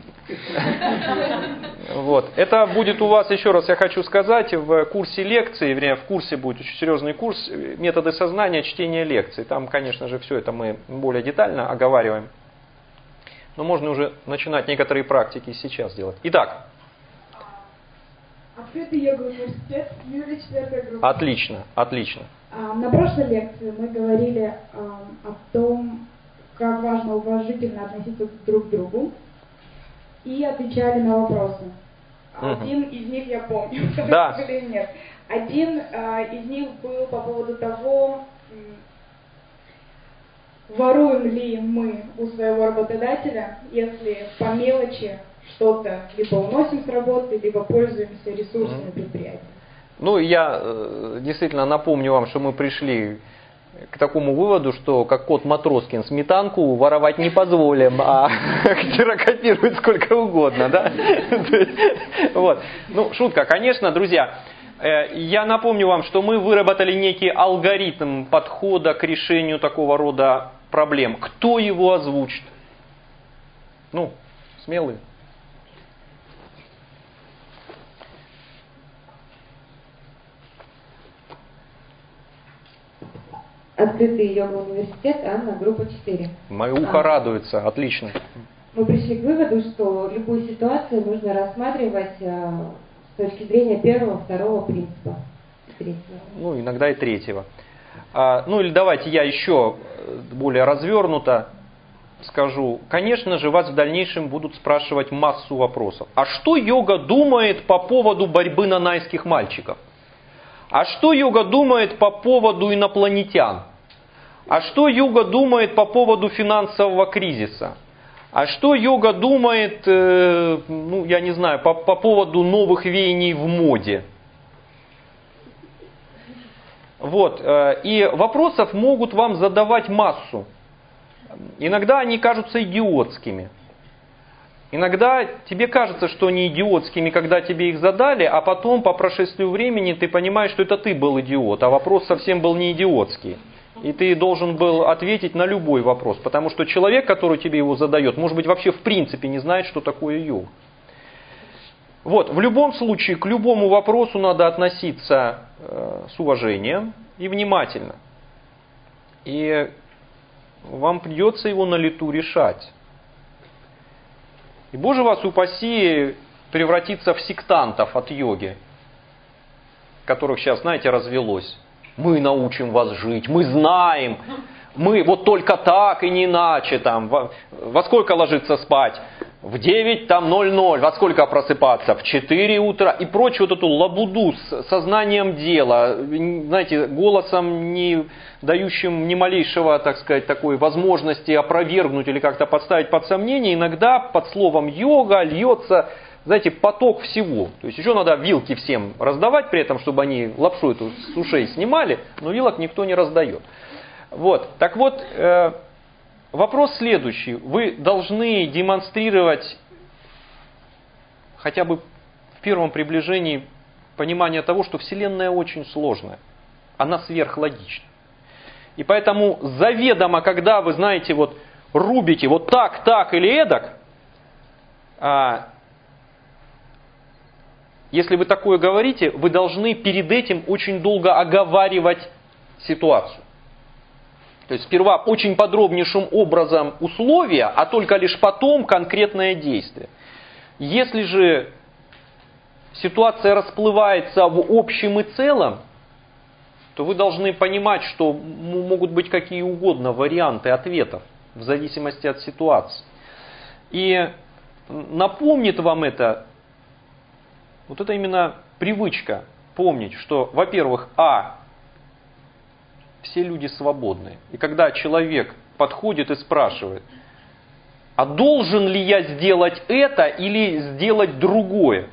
Вот. Это будет у вас, еще раз я хочу сказать, в курсе лекций, вернее, в курсе будет очень серьезный курс «Методы сознания, чтение лекций». Там, конечно же, все это мы более детально оговариваем. Но можно уже начинать некоторые практики сейчас делать. Итак. Открытый йога-университет, Юлия, четвертая группа. Отлично, отлично. На прошлой лекции мы говорили о том, как важно уважительно относиться друг к другу. И отвечали на вопросы. Один угу. из них я помню, да. или нет. Один э, из них был по поводу того, воруем ли мы у своего работодателя, если по мелочи что-то либо уносим с работы, либо пользуемся ресурсами угу. предприятия. Ну, я э, действительно напомню вам, что мы пришли к такому выводу, что как кот Матроскин сметанку воровать не позволим, а ксерокопировать сколько угодно, да? Вот. Ну, шутка, конечно, друзья. Я напомню вам, что мы выработали некий алгоритм подхода к решению такого рода проблем. Кто его озвучит? Ну, смелые. Открытый йога-университет, Анна, группа четыре. Мое ухо а, радуется, отлично. Мы пришли к выводу, что любую ситуацию нужно рассматривать а, с точки зрения первого, второго принципа. Третьего. Ну, иногда и третьего. А, ну, или давайте я еще более развернуто. скажу, конечно же, вас в дальнейшем будут спрашивать массу вопросов. А что йога думает по поводу борьбы нанайских мальчиков? А что йога думает по поводу инопланетян? А что йога думает по поводу финансового кризиса? А что йога думает, э, ну, я не знаю, по, по поводу новых веяний в моде? Вот. Э, и вопросов могут вам задавать массу. Иногда они кажутся идиотскими. Иногда тебе кажется, что они идиотскими, когда тебе их задали, а потом по прошествию времени ты понимаешь, что это ты был идиот, а вопрос совсем был не идиотский. И ты должен был ответить на любой вопрос, потому что человек, который тебе его задает, может быть, вообще в принципе не знает, что такое йога. Вот, в любом случае, к любому вопросу надо относиться э, с уважением и внимательно. И вам придется его на лету решать. И, Боже вас упаси, превратиться в сектантов от йоги, которых сейчас, знаете, развелось. Мы научим вас жить, мы знаем, мы вот только так и не иначе. Там, во, во сколько ложиться спать? В девять там ноль ноль. Во сколько просыпаться? В четыре утра. И прочую вот эту лабуду с сознанием дела, знаете, голосом, не дающим ни малейшего, так сказать, такой возможности опровергнуть или как-то подставить под сомнение. Иногда под словом йога льется, знаете, поток всего. То есть еще надо вилки всем раздавать при этом, чтобы они лапшу эту с ушей снимали, но вилок никто не раздает. Вот. Так вот, э, вопрос следующий. Вы должны демонстрировать хотя бы в первом приближении понимание того, что Вселенная очень сложная. Она сверхлогична. И поэтому заведомо, когда вы, знаете, вот рубите вот так, так или эдак, а, если вы такое говорите, вы должны перед этим очень долго оговаривать ситуацию. То есть сперва очень подробнейшим образом условия, а только лишь потом конкретное действие. Если же ситуация расплывается в общем и целом, то вы должны понимать, что могут быть какие угодно варианты ответов в зависимости от ситуации. И напомнит вам это, вот это именно привычка помнить, что, во-первых, а, все люди свободны. И когда человек подходит и спрашивает, а должен ли я сделать это или сделать другое,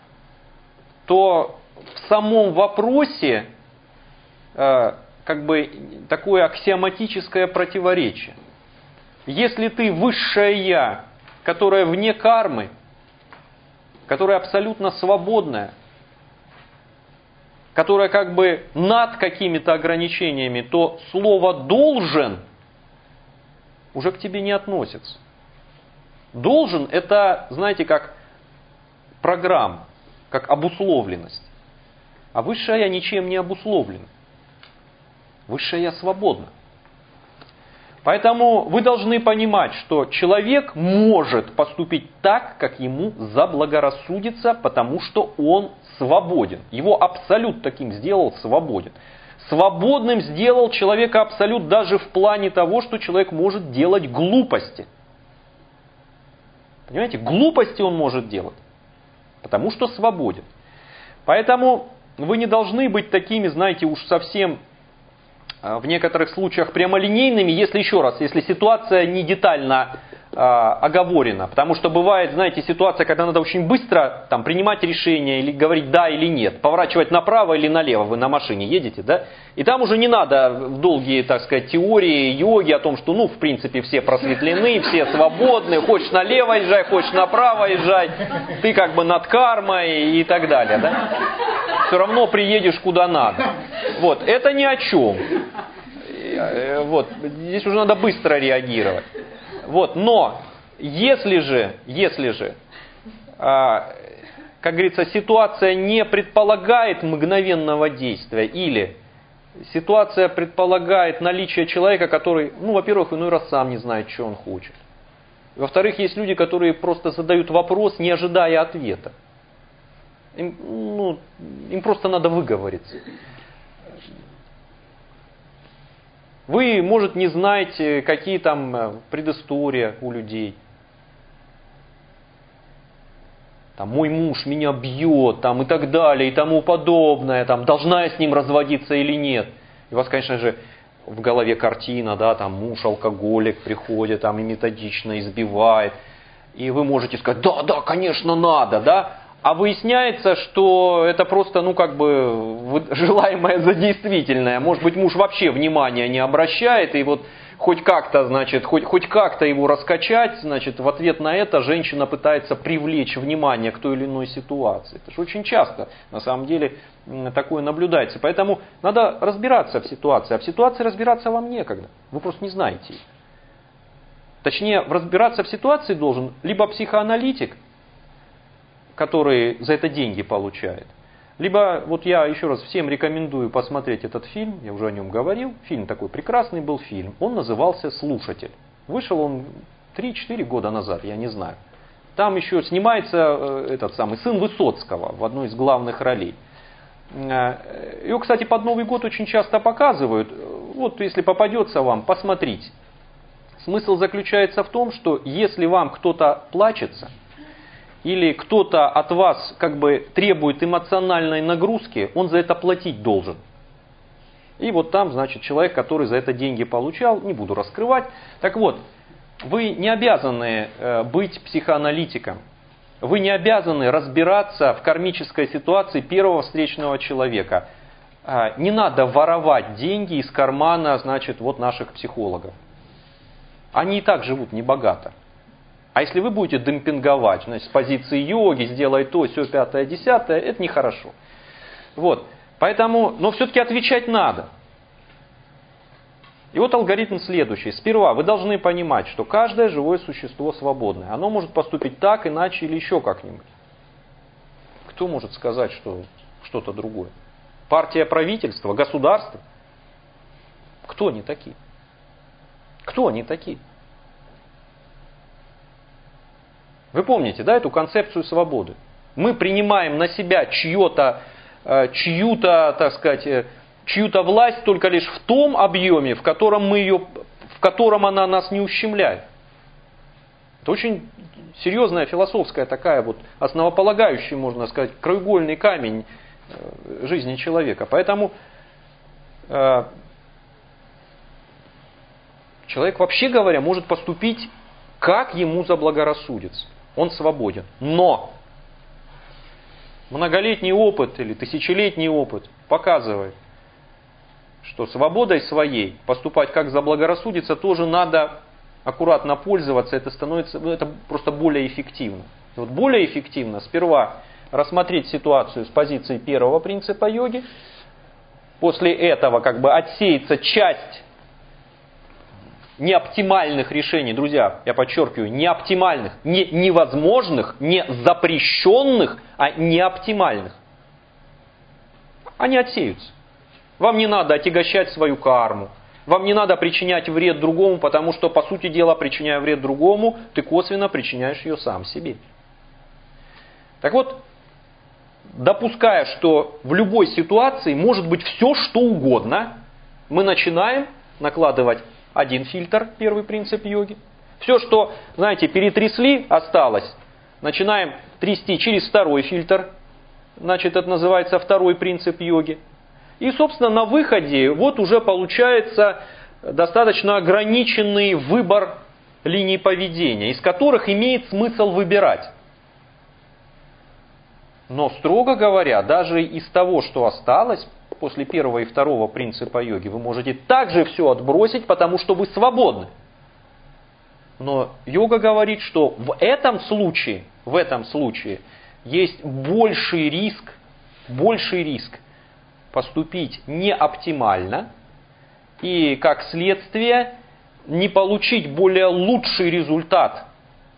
то в самом вопросе э, как бы такое аксиоматическое противоречие. Если ты высшее я, которое вне кармы, которая абсолютно свободная, которая как бы над какими-то ограничениями, то слово «должен» уже к тебе не относится. Должен – это, знаете, как программа, как обусловленность. А высшее я ничем не обусловлено. Высшее я свободно. Поэтому вы должны понимать, что человек может поступить так, как ему заблагорассудится, потому что он свободен. Его абсолют таким сделал свободен. Свободным сделал человека абсолют даже в плане того, что человек может делать глупости. Понимаете, глупости он может делать, потому что свободен. Поэтому вы не должны быть такими, знаете, уж совсем в некоторых случаях прямолинейными, если еще раз, если ситуация не детально э, оговорена. Потому что бывает, знаете, ситуация, когда надо очень быстро там, принимать решение или говорить да или нет, поворачивать направо или налево, вы на машине едете, да? И там уже не надо в долгие, так сказать, теории йоги о том, что, ну, в принципе, все просветлены, все свободны, хочешь налево езжай, хочешь направо езжай, ты как бы над кармой и так далее, да? Все равно приедешь куда надо. Вот, это ни о чем. Вот, здесь уже надо быстро реагировать. Вот, но если же, если же, а, как говорится, ситуация не предполагает мгновенного действия или ситуация предполагает наличие человека, который, ну, во-первых, иной раз сам не знает, что он хочет. Во-вторых, есть люди, которые просто задают вопрос, не ожидая ответа. Им, ну, им просто надо выговориться. Вы, может, не знаете, какие там предыстории у людей. Там, мой муж меня бьет, там, и так далее, и тому подобное, там, должна я с ним разводиться или нет. И у вас, конечно же, в голове картина, да, там, муж алкоголик приходит, там, и методично избивает. И вы можете сказать, да, да, конечно, надо, да. А выясняется, что это просто, ну, как бы, желаемое за действительное. Может быть, муж вообще внимания не обращает, и вот хоть как-то, значит, хоть, хоть как-то его раскачать, значит, в ответ на это женщина пытается привлечь внимание к той или иной ситуации. Это же очень часто, на самом деле, такое наблюдается. Поэтому надо разбираться в ситуации. А в ситуации разбираться вам некогда. Вы просто не знаете ее. Точнее, разбираться в ситуации должен либо психоаналитик, который за это деньги получает, либо, вот я еще раз всем рекомендую посмотреть этот фильм, я уже о нем говорил, фильм такой прекрасный был фильм, он назывался «Слушатель». Вышел он три-четыре года назад, я не знаю. Там еще снимается этот самый сын Высоцкого в одной из главных ролей. Его, кстати, под Новый год очень часто показывают. Вот если попадется вам, посмотрите. Смысл заключается в том, что если вам кто-то плачется, или кто-то от вас как бы требует эмоциональной нагрузки, он за это платить должен. И вот там, значит, человек, который за это деньги получал, не буду раскрывать. Так вот, вы не обязаны быть психоаналитиком. Вы не обязаны разбираться в кармической ситуации первого встречного человека. Не надо воровать деньги из кармана, значит, вот наших психологов. Они и так живут небогато. А если вы будете демпинговать, значит, с позиции йоги, сделай то, все, пятое, десятое, это нехорошо. Вот. Поэтому, но все-таки отвечать надо. И вот алгоритм следующий. Сперва вы должны понимать, что каждое живое существо свободное. Оно может поступить так, иначе или еще как-нибудь. Кто может сказать, что что-то другое? Партия, правительство, государство? Кто они такие? Кто они такие? Вы помните, да, эту концепцию свободы? Мы принимаем на себя чье-то, чью-то, так сказать, чью-то власть только лишь в том объеме, в котором, мы ее, в котором она нас не ущемляет. Это очень серьезная философская такая вот, основополагающая, можно сказать, краеугольный камень жизни человека. Поэтому э, человек, вообще говоря, может поступить, как ему заблагорассудится. Он свободен. Но многолетний опыт или тысячелетний опыт показывает, что свободой своей поступать как заблагорассудится тоже надо аккуратно пользоваться. Это становится, это просто более эффективно. И вот более эффективно сперва рассмотреть ситуацию с позиции первого принципа йоги. После этого как бы отсеется часть неоптимальных решений, друзья, я подчеркиваю, неоптимальных, не невозможных, не запрещенных, а неоптимальных. Они отсеются. Вам не надо отягощать свою карму, вам не надо причинять вред другому, потому что, по сути дела, причиняя вред другому, ты косвенно причиняешь ее сам себе. Так вот, допуская, что в любой ситуации может быть все, что угодно, мы начинаем накладывать один фильтр, первый принцип йоги. Все, что, знаете, перетрясли, осталось. Начинаем трясти через второй фильтр. Значит, это называется второй принцип йоги. И, собственно, на выходе вот уже получается достаточно ограниченный выбор линий поведения, из которых имеет смысл выбирать. Но, строго говоря, даже из того, что осталось, после первого и второго принципа йоги, вы можете также все отбросить, потому что вы свободны. Но йога говорит, что в этом случае, в этом случае есть больший риск, больший риск поступить не оптимально и, как следствие, не получить более лучший результат.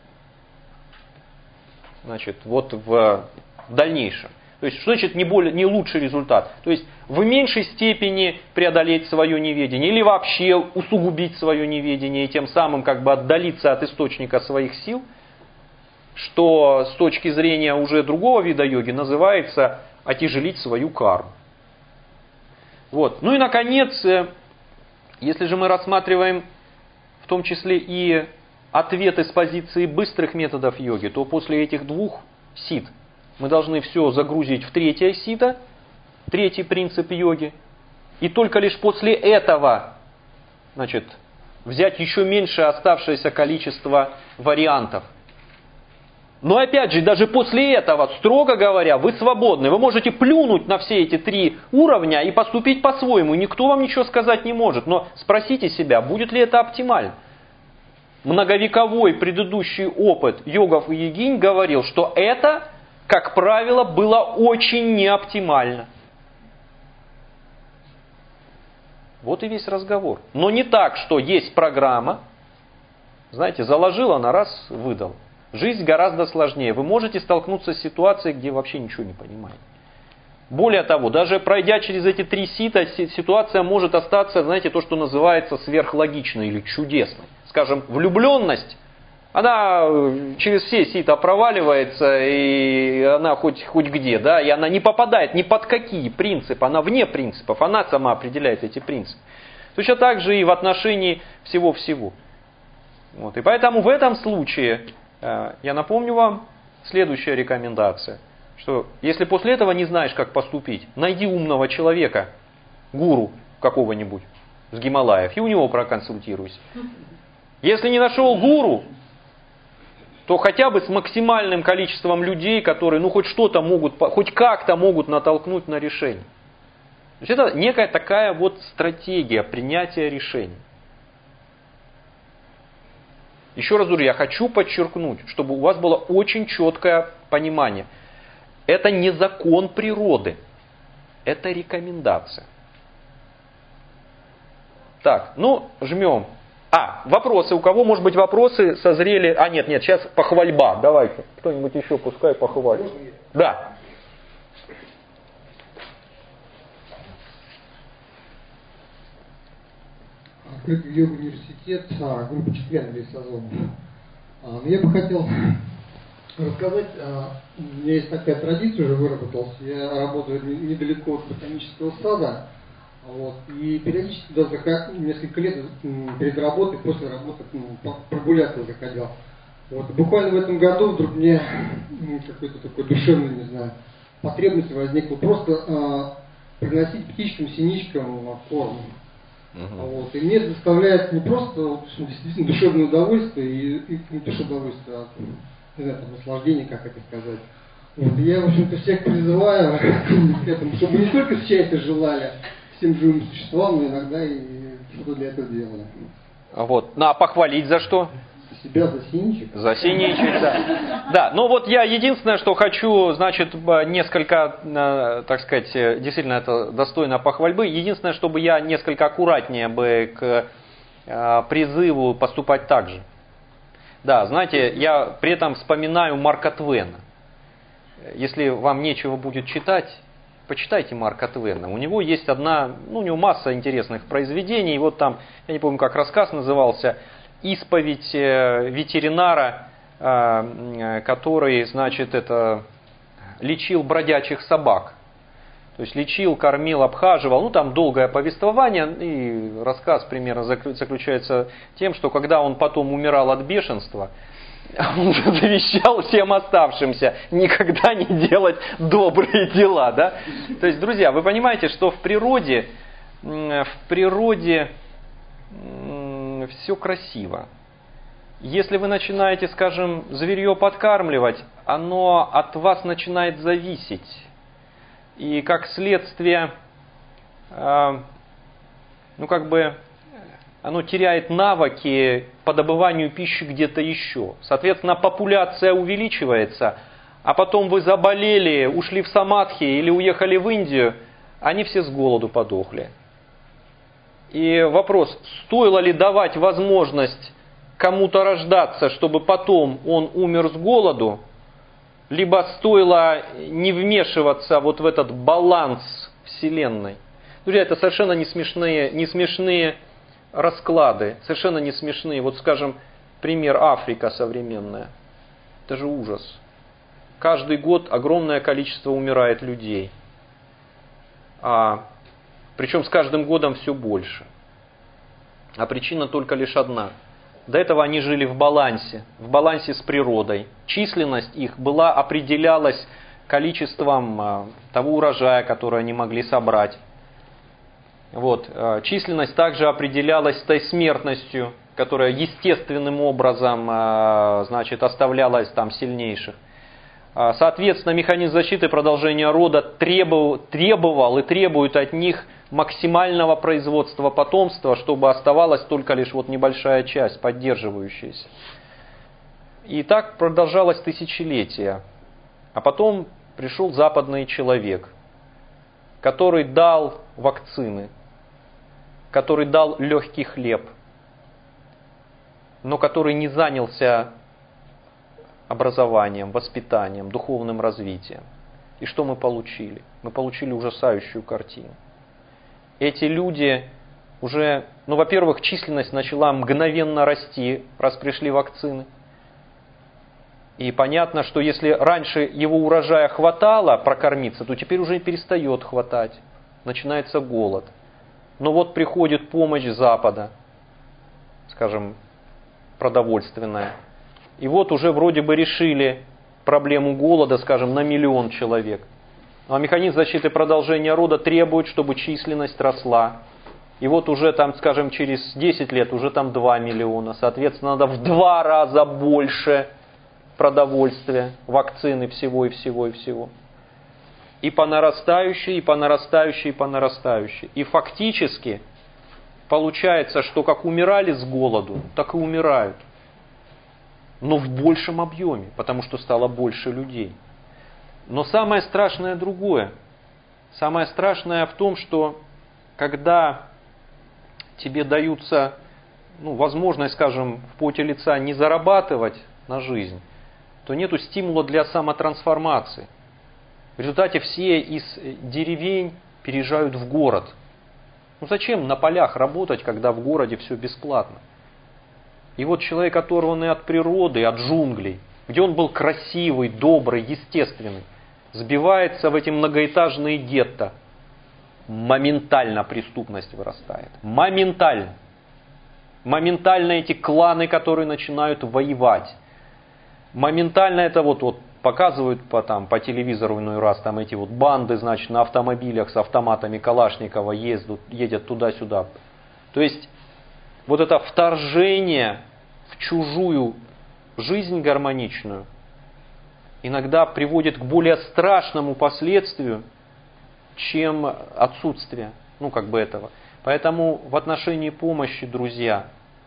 Значит, вот в, в дальнейшем. То есть, что значит не, более, не лучший результат? То есть, в меньшей степени преодолеть свое неведение или вообще усугубить свое неведение и тем самым как бы отдалиться от источника своих сил, что с точки зрения уже другого вида йоги называется отяжелить свою карму. Вот. Ну и, наконец, Если же мы рассматриваем в том числе и ответы с позиции быстрых методов йоги, то после этих двух сит мы должны все загрузить в третье сито, третий принцип йоги, и только лишь после этого, значит, взять еще меньшее оставшееся количество вариантов. Но опять же, даже после этого, строго говоря, вы свободны. Вы можете плюнуть на все эти три уровня и поступить по-своему. Никто вам ничего сказать не может. Но спросите себя, будет ли это оптимально? Многовековой предыдущий опыт йогов и йогинь говорил, что это, как правило, было очень неоптимально. Вот и весь разговор. Но не так, что есть программа, знаете, заложил, она раз, выдал. Жизнь гораздо сложнее. Вы можете столкнуться с ситуацией, где вообще ничего не понимаете. Более того, даже пройдя через эти три сита, ситуация может остаться, знаете, то, что называется сверхлогичной или чудесной. Скажем, влюбленность, она через все сита проваливается, и она хоть, хоть где, да, и она не попадает ни под какие принципы, она вне принципов, она сама определяет эти принципы. Точно так же и в отношении всего-всего. Вот. И поэтому в этом случае, я напомню вам, следующая рекомендация, что если после этого не знаешь, как поступить, найди умного человека, гуру какого-нибудь с Гималаев, и у него проконсультируйся. Если не нашел гуру, то хотя бы с максимальным количеством людей, которые ну хоть что-то могут, хоть как-то могут натолкнуть на решение. То есть это некая такая вот стратегия принятия решений. Еще раз говорю, я хочу подчеркнуть, чтобы у вас было очень четкое понимание. Это не закон природы, это рекомендация. Так, ну, жмем. А, вопросы. У кого, может быть, вопросы созрели? А, нет, нет, сейчас похвальба. Давайте. Кто-нибудь еще пускай похвалит. Да. Открытый йога-университет, а, группа четыре, Андрей Сазон. А, я бы хотел рассказать, а, у меня есть такая традиция, уже выработалась. Я работаю недалеко от ботанического сада. Вот, и периодически туда захожу, несколько лет перед работой, после работы ну, прогуляться заходил. Вот, буквально в этом году вдруг мне ну, какой-то такой душевный, не знаю, потребность возникла просто а, приносить птичкам, синичкам корм. Uh-huh. Вот, и мне это доставляет не просто вот, действительно душевное удовольствие, и, и не то что удовольствие, а не знаю, там, наслаждение, как это сказать. Вот, и я, в общем-то, всех призываю к этому, чтобы не только счастья желали всем живым существам, но иногда и что-то для этого делали. Вот. Ну, а похвалить за что? Себя, за синичек. За синичек, да. Да, ну вот я единственное, что хочу, значит, несколько, так сказать, действительно это достойно похвальбы. Единственное, чтобы я несколько аккуратнее бы к призыву поступать так же. Да, знаете, я при этом вспоминаю Марка Твена. Если вам нечего будет читать, почитайте Марка Твена. У него есть одна, ну у него масса интересных произведений. И вот там, я не помню, как рассказ назывался, «Исповедь ветеринара, который, значит, это, лечил бродячих собак». То есть лечил, кормил, обхаживал. Ну там долгое повествование. И рассказ примерно заключается тем, что когда он потом умирал от бешенства, он завещал всем оставшимся никогда не делать добрые дела, да? То есть, друзья, вы понимаете, что в природе, в природе все красиво. Если вы начинаете, скажем, зверье подкармливать, оно от вас начинает зависеть. И как следствие, ну как бы, оно теряет навыки по добыванию пищи где-то еще. Соответственно, популяция увеличивается, а потом вы заболели, ушли в самадхи или уехали в Индию, они все с голоду подохли. И вопрос, стоило ли давать возможность кому-то рождаться, чтобы потом он умер с голоду, либо стоило не вмешиваться вот в этот баланс Вселенной. Друзья, это совершенно не смешные, не смешные расклады, совершенно не смешные. Вот, скажем, пример Африка современная. Это же ужас. Каждый год огромное количество умирает людей. А, причем с каждым годом все больше. а причина только лишь одна. До этого они жили в балансе, в балансе с природой. Численность их была, определялась количеством того урожая, который они могли собрать. Вот. Численность также определялась той смертностью, которая естественным образом, значит, оставлялась там сильнейших. Соответственно, механизм защиты продолжения рода требовал, требовал и требует от них максимального производства потомства, чтобы оставалась только лишь вот небольшая часть, поддерживающаяся. И так продолжалось тысячелетия. А потом пришел западный человек, который дал вакцины, который дал легкий хлеб, но который не занялся образованием, воспитанием, духовным развитием. И что мы получили? Мы получили ужасающую картину. Эти люди уже, ну, во-первых, численность начала мгновенно расти, раз пришли вакцины. И понятно, что если раньше его урожая хватало прокормиться, то теперь уже перестает хватать. Начинается голод. Но вот приходит помощь Запада, скажем, продовольственная. И вот уже вроде бы решили проблему голода, скажем, на миллион человек. А механизм защиты продолжения рода требует, чтобы численность росла. И вот уже там, скажем, через десять лет уже там два миллиона. Соответственно, надо в два раза больше продовольствия, вакцины, всего и всего и всего. И по нарастающей, и по нарастающей, и по нарастающей. И фактически получается, что как умирали с голоду, так и умирают. Но в большем объеме, потому что стало больше людей. Но самое страшное другое. Самое страшное в том, что когда тебе даются, ну, возможность, скажем, в поте лица не зарабатывать на жизнь, то нету стимула для самотрансформации. В результате все из деревень переезжают в город. Ну зачем на полях работать, когда в городе все бесплатно? И вот человек, оторванный от природы, от джунглей, где он был красивый, добрый, естественный, сбивается в эти многоэтажные гетто. Моментально преступность вырастает. Моментально. Моментально эти кланы, которые начинают воевать. Моментально это вот, вот показывают по, там, по телевизору иной раз, там эти вот банды, значит, на автомобилях с автоматами Калашникова ездят, едят туда-сюда. То есть вот это вторжение в чужую жизнь гармоничную иногда приводит к более страшному последствию, чем отсутствие, ну как бы этого. Поэтому в отношении помощи, друзья,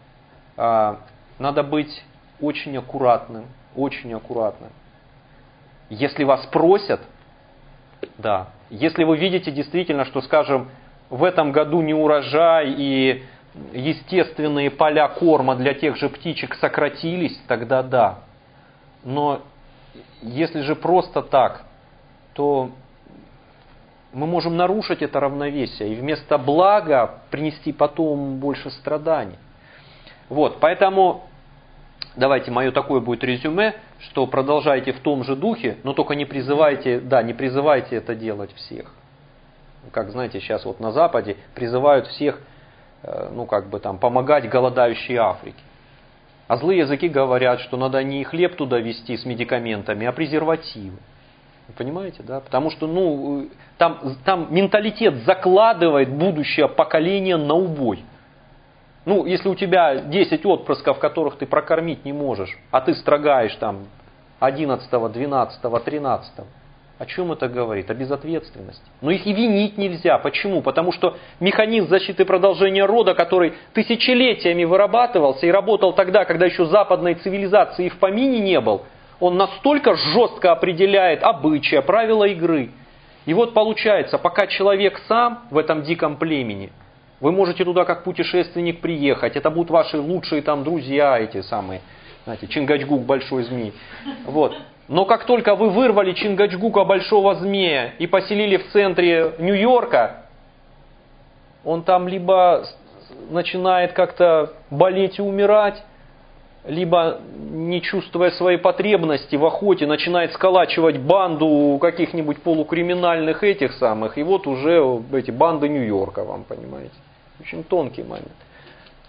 надо быть очень аккуратным, очень аккуратным. Если вас просят, да, если вы видите действительно, что, скажем, в этом году не урожай и естественные поля корма для тех же птичек сократились, тогда да. Но если же просто так, то мы можем нарушить это равновесие и вместо блага принести потом больше страданий. Вот, поэтому давайте мое такое будет резюме, что продолжайте в том же духе, но только не призывайте, да, не призывайте это делать всех. Как знаете, сейчас вот на Западе призывают всех, ну как бы там, помогать голодающей Африке. А злые языки говорят, что надо не хлеб туда везти с медикаментами, а презервативы. Вы понимаете, да? Потому что, ну, там, там менталитет закладывает будущее поколение на убой. Ну, если у тебя десять отпрысков, которых ты прокормить не можешь, а ты строгаешь там одиннадцатого, двенадцатого, тринадцатого, о чем это говорит? О безответственности. Но их и винить нельзя. Почему? Потому что механизм защиты продолжения рода, который тысячелетиями вырабатывался и работал тогда, когда еще западной цивилизации и в помине не был, он настолько жестко определяет обычаи, правила игры. И вот получается, пока человек сам в этом диком племени, вы можете туда как путешественник приехать, это будут ваши лучшие там друзья, эти самые, знаете, Чингачгук, большой змей. Вот. Но как только вы вырвали Чингачгука, большого змея, и поселили в центре Нью-Йорка, он там либо начинает как-то болеть и умирать, либо, не чувствуя своей потребности в охоте, начинает сколачивать банду каких-нибудь полукриминальных этих самых, и вот уже эти банды Нью-Йорка, вам понимаете. Очень тонкий момент.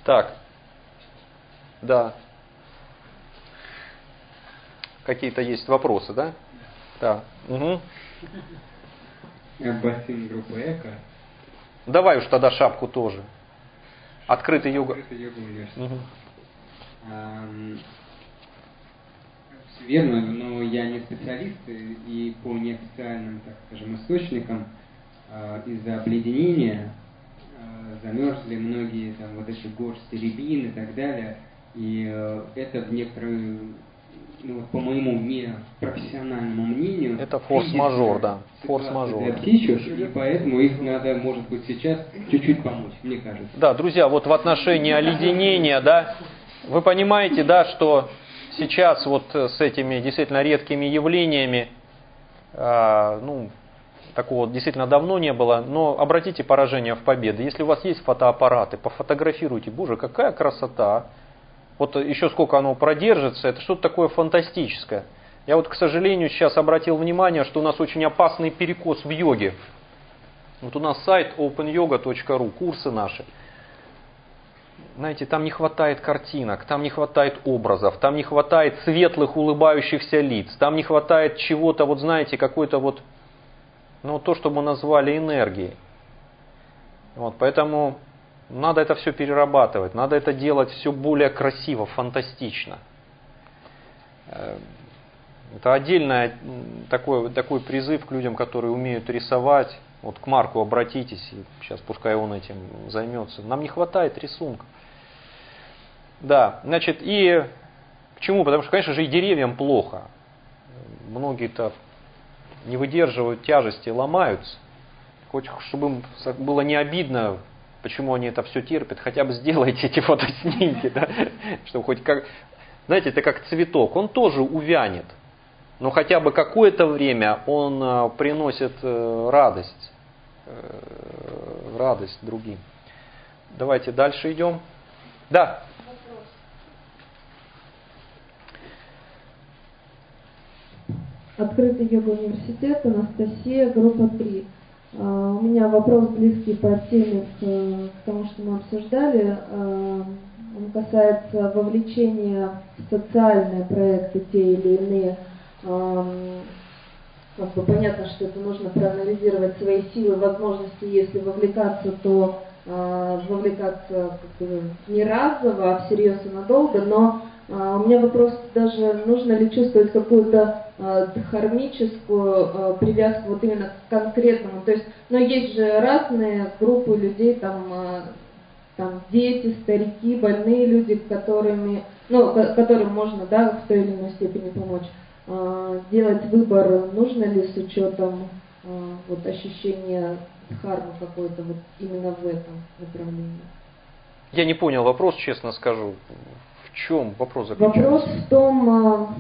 Так. Да. Какие-то есть вопросы, да? Да. Угу. Бассейн группы Эко. Давай уж тогда шапку тоже. Открытый йога. Открытый йога университет. Угу. Ам, верно, но я не специалист, и по неофициальным, так скажем, источникам а, из-за обледенения а, замерзли многие там вот эти горсти рябин и так далее, и а, это в некоторые, ну, вот по моему непрофессиональному мнению, это форс-мажор, да, форс-мажор для птичек, и поэтому их надо, может быть, сейчас чуть-чуть помочь, мне кажется. Да, друзья, вот в отношении оледенения, да, вы понимаете, да, что сейчас вот с этими действительно редкими явлениями, э, ну, такого действительно давно не было, но обратите поражение в победу. Если у вас есть фотоаппараты, пофотографируйте, боже, какая красота. Вот еще сколько оно продержится, это что-то такое фантастическое. Я вот, к сожалению, сейчас обратил внимание, что у нас очень опасный перекос в йоге. Вот у нас сайт опен йога точка ру, курсы наши. Знаете, там не хватает картинок, там не хватает образов, там не хватает светлых улыбающихся лиц, там не хватает чего-то, вот знаете, какой-то вот, ну то, что мы назвали энергией. Вот, поэтому надо это все перерабатывать, надо это делать все более красиво, фантастично. Это отдельный такой, такой призыв к людям, которые умеют рисовать. Вот к Марку обратитесь, и сейчас пускай он этим займется. Нам не хватает рисунка. Да, значит, и к чему? Потому что, конечно же, и деревьям плохо. Многие-то не выдерживают тяжести, ломаются. Хоть чтобы им было не обидно, почему они это все терпят, хотя бы сделайте эти фотоснимки, да? Чтобы хоть как... Знаете, это как цветок, он тоже увянет. Но хотя бы какое-то время он приносит радость, радость другим. Давайте дальше идем. Да. Открытый йога университет, Анастасия, группа три. Uh, у меня вопрос близкий по теме к, к тому, что мы обсуждали. Uh, он касается вовлечения в социальные проекты, те или иные. Uh, как бы понятно, что это нужно проанализировать свои силы, возможности. Если вовлекаться, то uh, вовлекаться как бы не разово, а всерьез и надолго. Но uh, у меня вопрос даже, нужно ли чувствовать какую-то дхармическую привязку вот именно к конкретному. То есть, но есть же разные группы людей, там, там дети, старики, больные люди, которыми, ну, которым можно, да, в той или иной степени помочь. Делать выбор нужно ли с учетом вот ощущения дхармы какой-то вот именно в этом направлении. Я не понял вопрос, честно скажу. В чем вопрос заключается? Вопрос в том,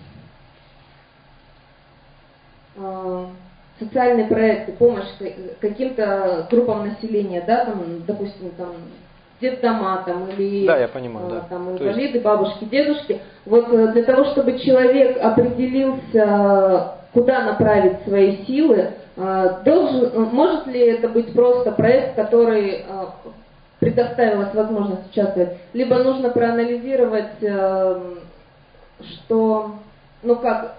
социальные проекты, помощь каким-то группам населения, да, там, допустим, там, детдома, там, или да, я понимаю, да. там, инвалиды, есть... бабушки, дедушки. Вот для того, чтобы человек определился, куда направить свои силы, должен, может ли это быть просто проект, который предоставилась возможность участвовать, либо нужно проанализировать, что, ну как,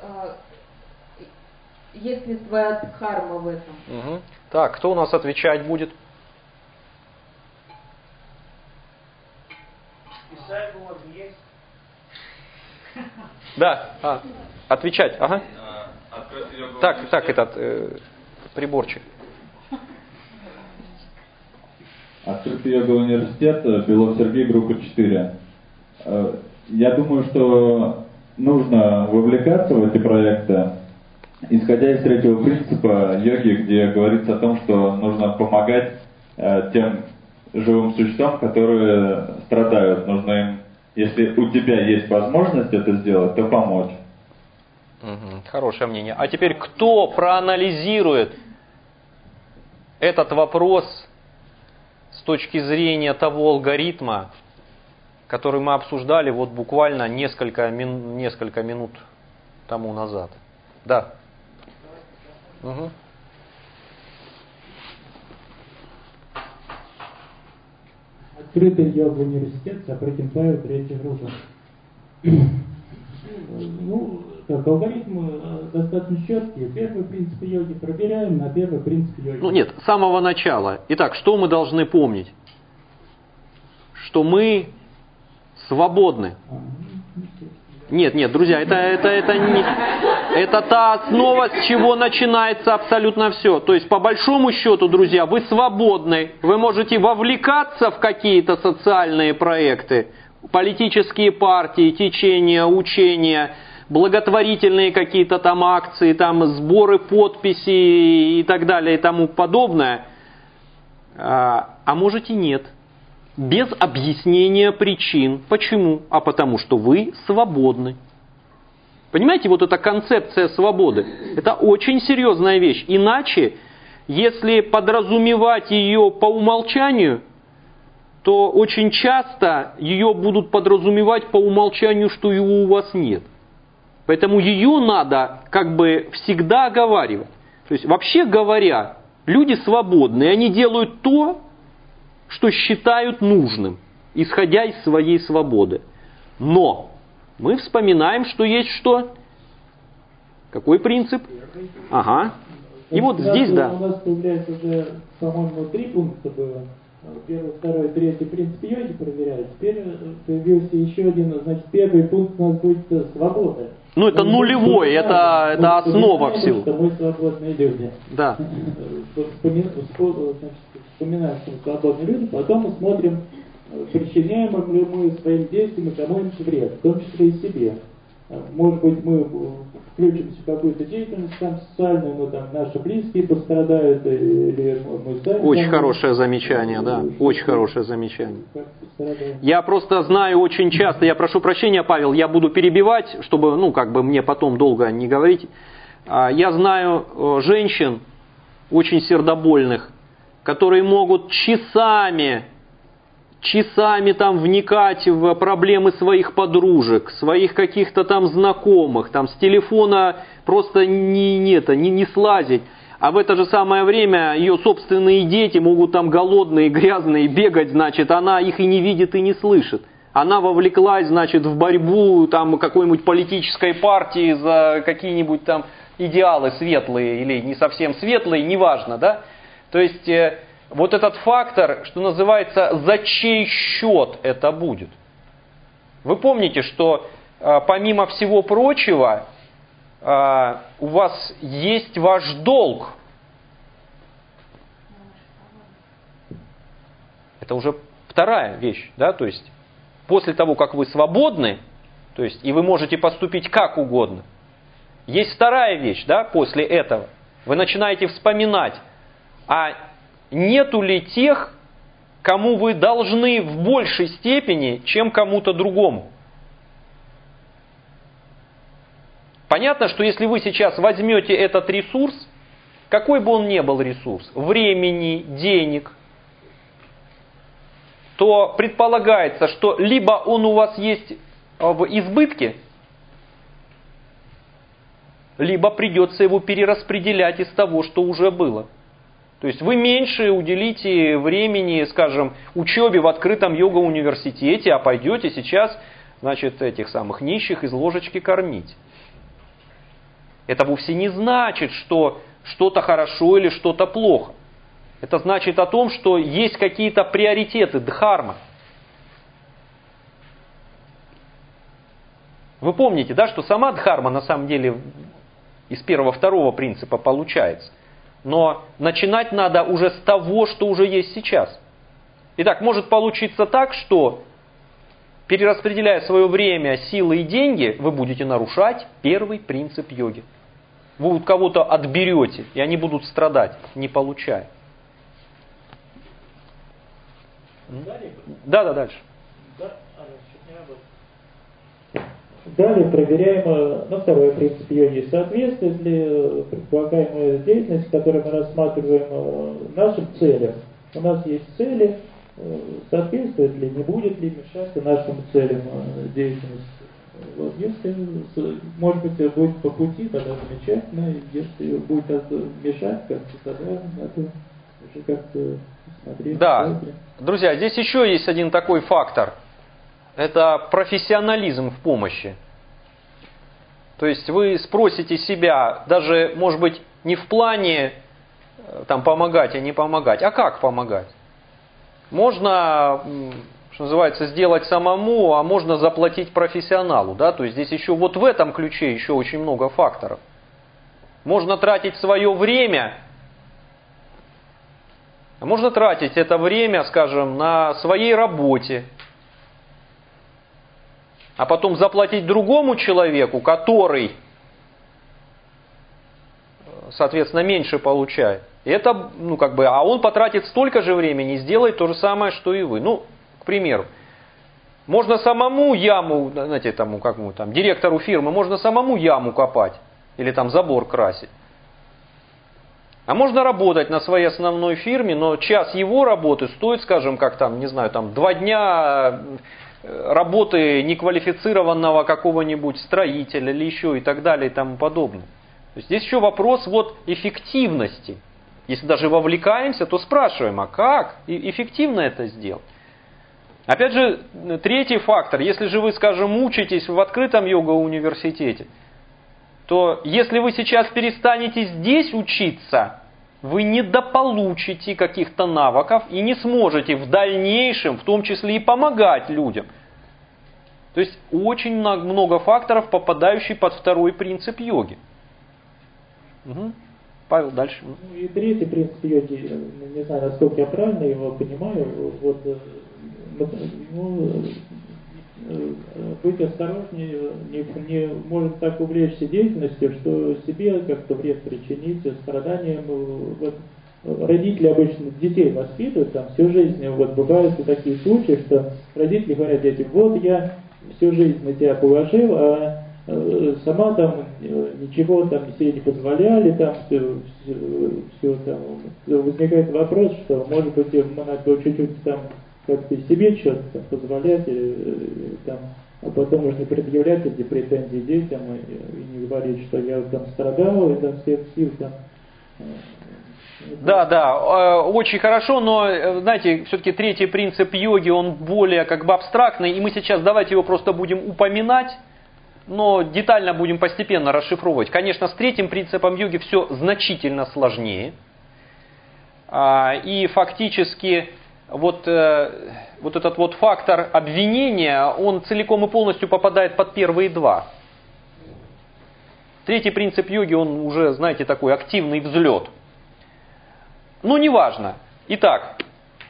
есть ли твоя дхарма в этом? Угу. Так, кто у нас отвечать будет? Писать бумаги есть? Да, а, отвечать, ага. Так, так, этот э, приборчик. Открытый йога университет, Белов Сергей, группа четыре. Я думаю, что нужно вовлекаться в эти проекты, исходя из третьего принципа йоги, где говорится о том, что нужно помогать э, тем живым существам, которые страдают. Нужно им, если у тебя есть возможность это сделать, то помочь. Угу, хорошее мнение. А теперь кто проанализирует этот вопрос с точки зрения того алгоритма, который мы обсуждали вот буквально несколько, мин, несколько минут тому назад? Да. открытый йога университет, Сапрыкин Павел, третья группа. Ну, так, алгоритмы достаточно четкие. Первый принцип йоги проверяем на первый принцип йоги. Ну нет, с самого начала. Итак, что мы должны помнить? Что мы свободны. Нет, нет, друзья, это, это, это, не, это та основа, с чего начинается абсолютно все. То есть, по большому счету, друзья, вы свободны. Вы можете вовлекаться в какие-то социальные проекты, политические партии, течения, учения, благотворительные какие-то там акции, там сборы подписей и так далее и тому подобное. А, а можете нет. Без объяснения причин. Почему? А потому что вы свободны. Понимаете, вот эта концепция свободы, это очень серьезная вещь. Иначе, если подразумевать ее по умолчанию, то очень часто ее будут подразумевать по умолчанию, что его у вас нет. Поэтому ее надо как бы всегда оговаривать. То есть, вообще говоря, люди свободны, они делают то, что считают нужным, исходя из своей свободы. Но мы вспоминаем, что есть что? Какой принцип? Ага. И вот здесь, да. У нас появляется уже, по-моему, три пункта было. Первый, второй, третий принцип йоги проверяют. Теперь появился еще один, значит, первый пункт у нас будет свобода. Ну, это мы нулевой, это, это основа всего. Что мы свободные люди. Да. Вспоминаем, что мы свободные люди, потом мы смотрим, причиняем ли мы своим действием кому-нибудь вред, в том числе и себе. Может быть, мы включимся в какую-то деятельность там социальную, но там наши близкие пострадают, или мы сами... Очень там, хорошее замечание, да, очень хорошее замечание. Я просто знаю очень часто, я прошу прощения, Павел, я буду перебивать, чтобы, ну, как бы мне потом долго не говорить. Я знаю женщин, очень сердобольных, которые могут часами... часами там вникать в проблемы своих подружек, своих каких-то там знакомых, там с телефона просто не, не, это, не, не слазить. А в это же самое время ее собственные дети могут там голодные, грязные бегать, значит, она их и не видит, и не слышит. Она вовлеклась, значит, в борьбу там какой-нибудь политической партии за какие-нибудь там идеалы светлые или не совсем светлые, неважно, да? То есть... Вот этот фактор, что называется, за чей счет это будет. Вы помните, что помимо всего прочего, у вас есть ваш долг. Это уже вторая вещь, да, то есть после того, как вы свободны, то есть и вы можете поступить как угодно, есть вторая вещь, да, после этого. Вы начинаете вспоминать, а нету ли тех, кому вы должны в большей степени, чем кому-то другому? Понятно, что если вы сейчас возьмете этот ресурс, какой бы он ни был ресурс, времени, денег, то предполагается, что либо он у вас есть в избытке, либо придется его перераспределять из того, что уже было. То есть вы меньше уделите времени, скажем, учебе в открытом йога-университете, а пойдете сейчас, значит, этих самых нищих из ложечки кормить. Это вовсе не значит, что что-то хорошо или что-то плохо. Это значит о том, что есть какие-то приоритеты, дхарма. Вы помните, да, что сама дхарма на самом деле из первого-второго принципа получается. Но начинать надо уже с того, что уже есть сейчас. Итак, может получиться так, что перераспределяя свое время, силы и деньги, вы будете нарушать первый принцип йоги. Вы у кого-то отберете, и они будут страдать, не получая. Да, да, дальше. Далее проверяем, ну, второй принцип йоги, соответствует ли предполагаемая деятельность, которую мы рассматриваем, нашим целям. У нас есть цели, соответствует ли, не будет ли мешать нашим целям деятельности. Вот, если, может быть, будет по пути, тогда замечательно, если будет мешать, как-то тогда надо уже как-то смотреть. Да, друзья, здесь еще есть один такой фактор. Это профессионализм в помощи. То есть вы спросите себя, даже, может быть, не в плане там, помогать и не помогать, а как помогать? Можно, что называется, сделать самому, а можно заплатить профессионалу. Да? То есть здесь еще вот в этом ключе еще очень много факторов. Можно тратить свое время, а можно тратить это время, скажем, на своей работе, а потом заплатить другому человеку, который, соответственно, меньше получает. И это, ну, как бы, а он потратит столько же времени и сделает то же самое, что и вы. Ну, к примеру, можно самому яму, знаете, тому, как мы, там, директору фирмы, можно самому яму копать или там забор красить. А можно работать на своей основной фирме, но час его работы стоит, скажем, как там, не знаю, там, два дня работы неквалифицированного какого-нибудь строителя или еще и так далее и тому подобное. То есть здесь еще вопрос вот эффективности. Если даже вовлекаемся, то спрашиваем, а как эффективно это сделать? Опять же, третий фактор. Если же вы, скажем, учитесь в открытом йога-университете, то если вы сейчас перестанете здесь учиться, вы недополучите каких-то навыков и не сможете в дальнейшем, в том числе и помогать людям. То есть очень много факторов, попадающих под второй принцип йоги. Угу. Павел, дальше. Ну и третий принцип йоги, не знаю, насколько я правильно его понимаю, вот, ну, быть осторожнее, не, не может так увлечься деятельностью, что себе как-то вред причинить, страданием. Вот, родители обычно детей воспитывают там всю жизнь. Вот бывают и такие случаи, что родители говорят детям: вот я всю жизнь на тебя положил, а сама там ничего там себе не позволяли, там все, все, все там возникает вопрос, что может быть мы надо чуть-чуть там как-то себе что-то там позволять, и, там, а потом уже не предъявлять эти претензии детям и, и не говорить, что я там страдал, и там всех сил там. Да, да, очень хорошо, но, знаете, все-таки третий принцип йоги, он более как бы абстрактный, и мы сейчас давайте его просто будем упоминать, но детально будем постепенно расшифровывать. Конечно, с третьим принципом йоги все значительно сложнее, и фактически вот, вот этот вот фактор обвинения, он целиком и полностью попадает под первые два. Третий принцип йоги, он уже, знаете, такой активный взлет. Ну, неважно. Итак,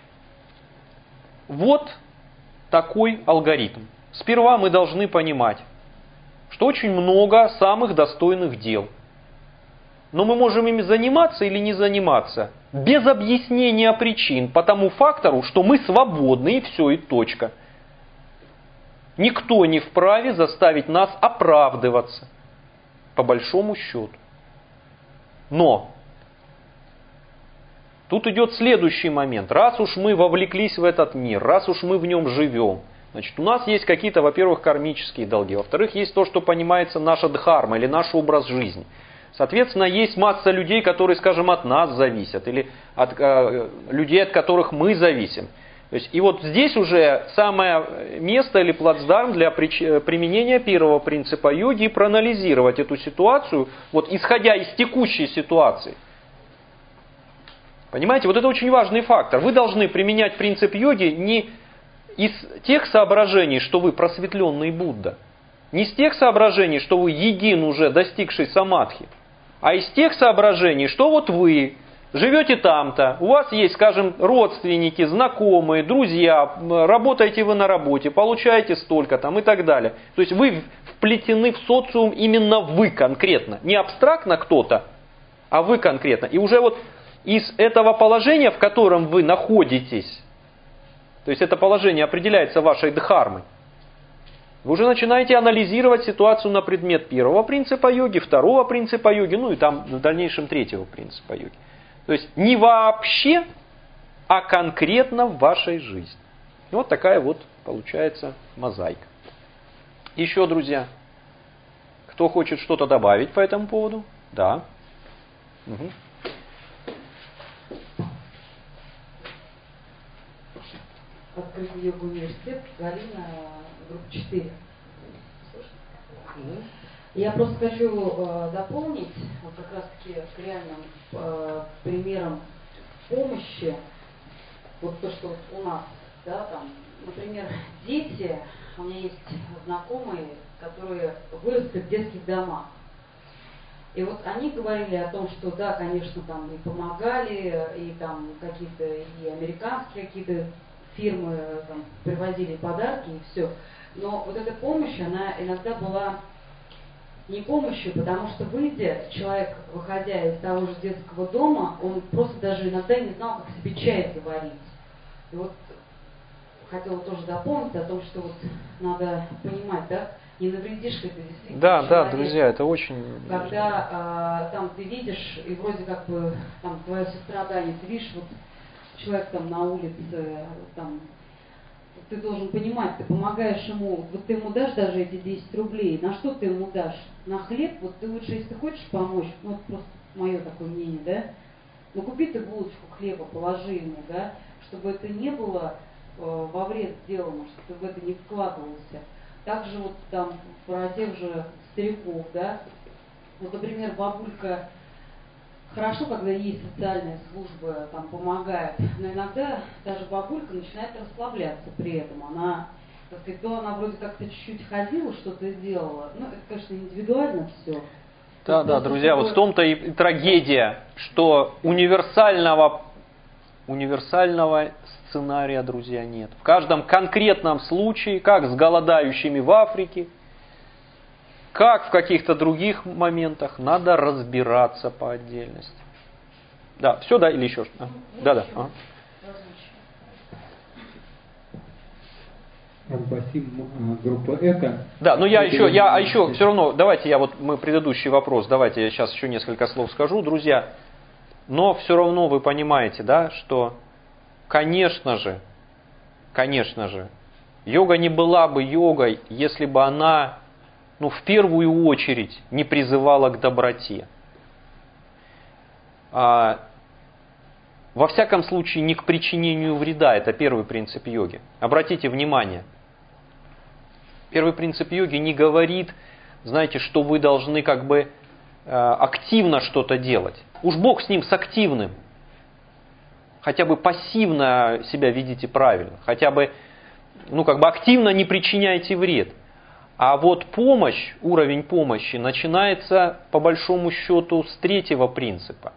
вот такой алгоритм. Сперва мы должны понимать, что очень много самых достойных дел. Но мы можем ими заниматься или не заниматься без объяснения причин по тому фактору, что мы свободны и все, и точка. Никто не вправе заставить нас оправдываться, по большому счету. Но тут идет следующий момент. Раз уж мы вовлеклись в этот мир, раз уж мы в нем живем, значит, у нас есть какие-то, во-первых, кармические долги, во-вторых, есть то, что понимается наша дхарма или наш образ жизни. Соответственно, есть масса людей, которые, скажем, от нас зависят, или от э, людей, от которых мы зависим. То есть, и вот здесь уже самое место или плацдарм для прич- применения первого принципа йоги и проанализировать эту ситуацию, вот, исходя из текущей ситуации. Понимаете, вот это очень важный фактор. Вы должны применять принцип йоги не из тех соображений, что вы просветленный Будда, не из тех соображений, что вы един уже достигший самадхи, а из тех соображений, что вот вы живете там-то, у вас есть, скажем, родственники, знакомые, друзья, работаете вы на работе, получаете столько там и так далее. То есть вы вплетены в социум именно вы конкретно, не абстрактно кто-то, а вы конкретно. И уже вот из этого положения, в котором вы находитесь, то есть это положение определяется вашей дхармой, вы уже начинаете анализировать ситуацию на предмет первого принципа йоги, второго принципа йоги, ну и там в дальнейшем третьего принципа йоги. То есть не вообще, а конкретно в вашей жизни. И вот такая вот получается мозаика. Еще, друзья, кто хочет что-то добавить по этому поводу? Да. Угу. Открытый йога университет, Галина, группа четыре. Я просто хочу э, дополнить вот как раз-таки к реальным э, примерам помощи. Вот то, что вот у нас, да, там, например, дети, у меня есть знакомые, которые выросли в детских домах. И вот они говорили о том, что да, конечно, там и помогали, и там какие-то и американские какие-то фирмы там привозили подарки и все. Но вот эта помощь, она иногда была не помощью, потому что выйдя, человек, выходя из того же детского дома, он просто даже иногда не знал, как себе чай заварить. И вот хотела тоже дополнить о том, что вот надо понимать, да, не навредишь ли ты действительно Да, человеку. да, друзья, это очень... Когда а, там ты видишь, и вроде как бы там твое сострадание, ты видишь, вот человек там на улице, там, ты должен понимать, ты помогаешь ему, вот ты ему дашь даже эти десять рублей, на что ты ему дашь? На хлеб? Вот ты лучше, если ты хочешь помочь, ну это просто мое такое мнение, да, ну купи ты булочку хлеба, положи ему, да, чтобы это не было э, во вред сделано, чтобы ты в это не вкладывался. Также вот там про тех же стариков, да, вот, например, бабулька, хорошо, когда есть социальные службы, там помогает, но иногда даже бабулька начинает расслабляться при этом. Она, так сказать, то она вроде как-то чуть-чуть ходила, что-то сделала. Ну, это, конечно, индивидуально все. Да, да, друзья, вот в том-то и трагедия, что универсального, универсального сценария, друзья, нет. В каждом конкретном случае, как с голодающими в Африке, как в каких-то других моментах, надо разбираться по отдельности. Да, все, да, или еще что-то? Да, да. Ага. Басим, группа Эко. Да, но я еще, я, а еще все равно, давайте я вот, мы предыдущий вопрос, давайте я сейчас еще несколько слов скажу, друзья. Но все равно вы понимаете, да, что, конечно же, конечно же, йога не была бы йогой, если бы она, ну, в первую очередь, не призывала к доброте. А, во всяком случае, не к причинению вреда, это первый принцип йоги. Обратите внимание, первый принцип йоги не говорит, знаете, что вы должны как бы активно что-то делать. Уж Бог с ним, с активным. Хотя бы пассивно себя ведите правильно. Хотя бы, ну, как бы активно не причиняйте вред. А вот помощь, уровень помощи начинается по большому счету с третьего принципа.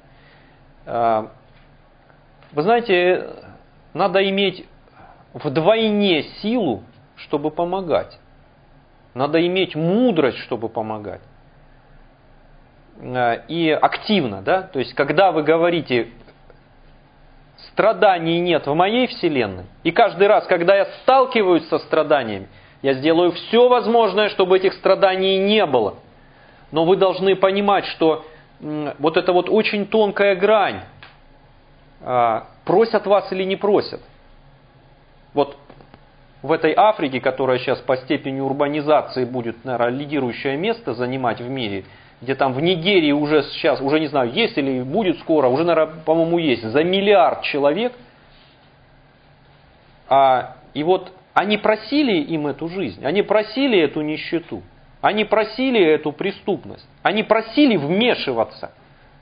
Вы знаете, надо иметь вдвойне силу, чтобы помогать. Надо иметь мудрость, чтобы помогать. И активно, да? То есть, когда вы говорите, страданий нет в моей вселенной, и каждый раз, когда я сталкиваюсь со страданиями, я сделаю все возможное, чтобы этих страданий не было. Но вы должны понимать, что вот эта вот очень тонкая грань, просят вас или не просят. Вот в этой Африке, которая сейчас по степени урбанизации будет, наверное, лидирующее место занимать в мире, где там в Нигерии уже сейчас, уже не знаю, есть или будет скоро, уже, наверное, по-моему, есть, за миллиард человек. А, и вот они просили им эту жизнь, они просили эту нищету, они просили эту преступность, они просили вмешиваться.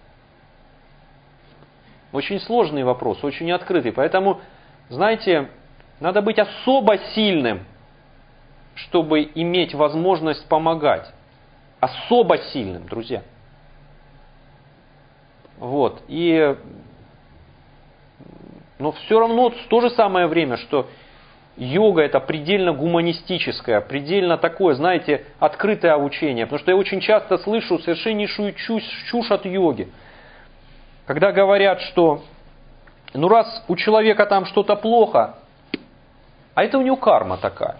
Очень сложный вопрос, очень открытый. Поэтому, знаете, надо быть особо сильным, чтобы иметь возможность помогать. Особо сильным, друзья. Вот. И, но все равно в то же самое время, что йога это предельно гуманистическое, предельно такое, знаете, открытое учение. Потому что я очень часто слышу совершеннейшую чушь, чушь от йоги. Когда говорят, что ну раз у человека там что-то плохо, а это у него карма такая.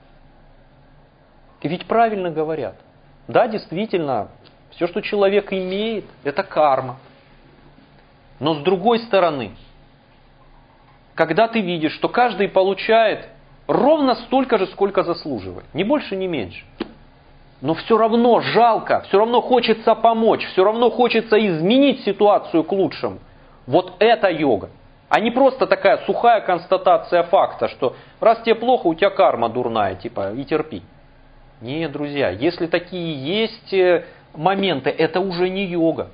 И ведь правильно говорят. Да, действительно, все, что человек имеет, это карма. Но с другой стороны, когда ты видишь, что каждый получает ровно столько же, сколько заслуживает, ни больше, ни меньше, но все равно жалко, все равно хочется помочь, все равно хочется изменить ситуацию к лучшему. Вот это йога. А не просто такая сухая констатация факта, что раз тебе плохо, у тебя карма дурная, типа, и терпи. Нет, друзья, если такие есть моменты, это уже не йога.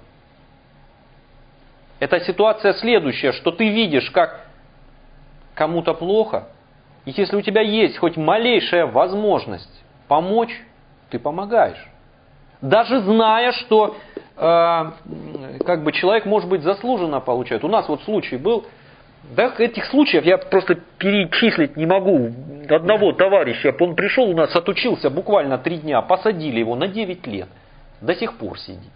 Это ситуация следующая, что ты видишь, как кому-то плохо, и если у тебя есть хоть малейшая возможность помочь, ты помогаешь. Даже зная, что э, как бы человек, может быть, заслуженно получает. У нас вот случай был, да, этих случаев я просто перечислить не могу. Одного товарища, он пришел у нас, отучился буквально три дня, посадили его на девять лет, до сих пор сидит.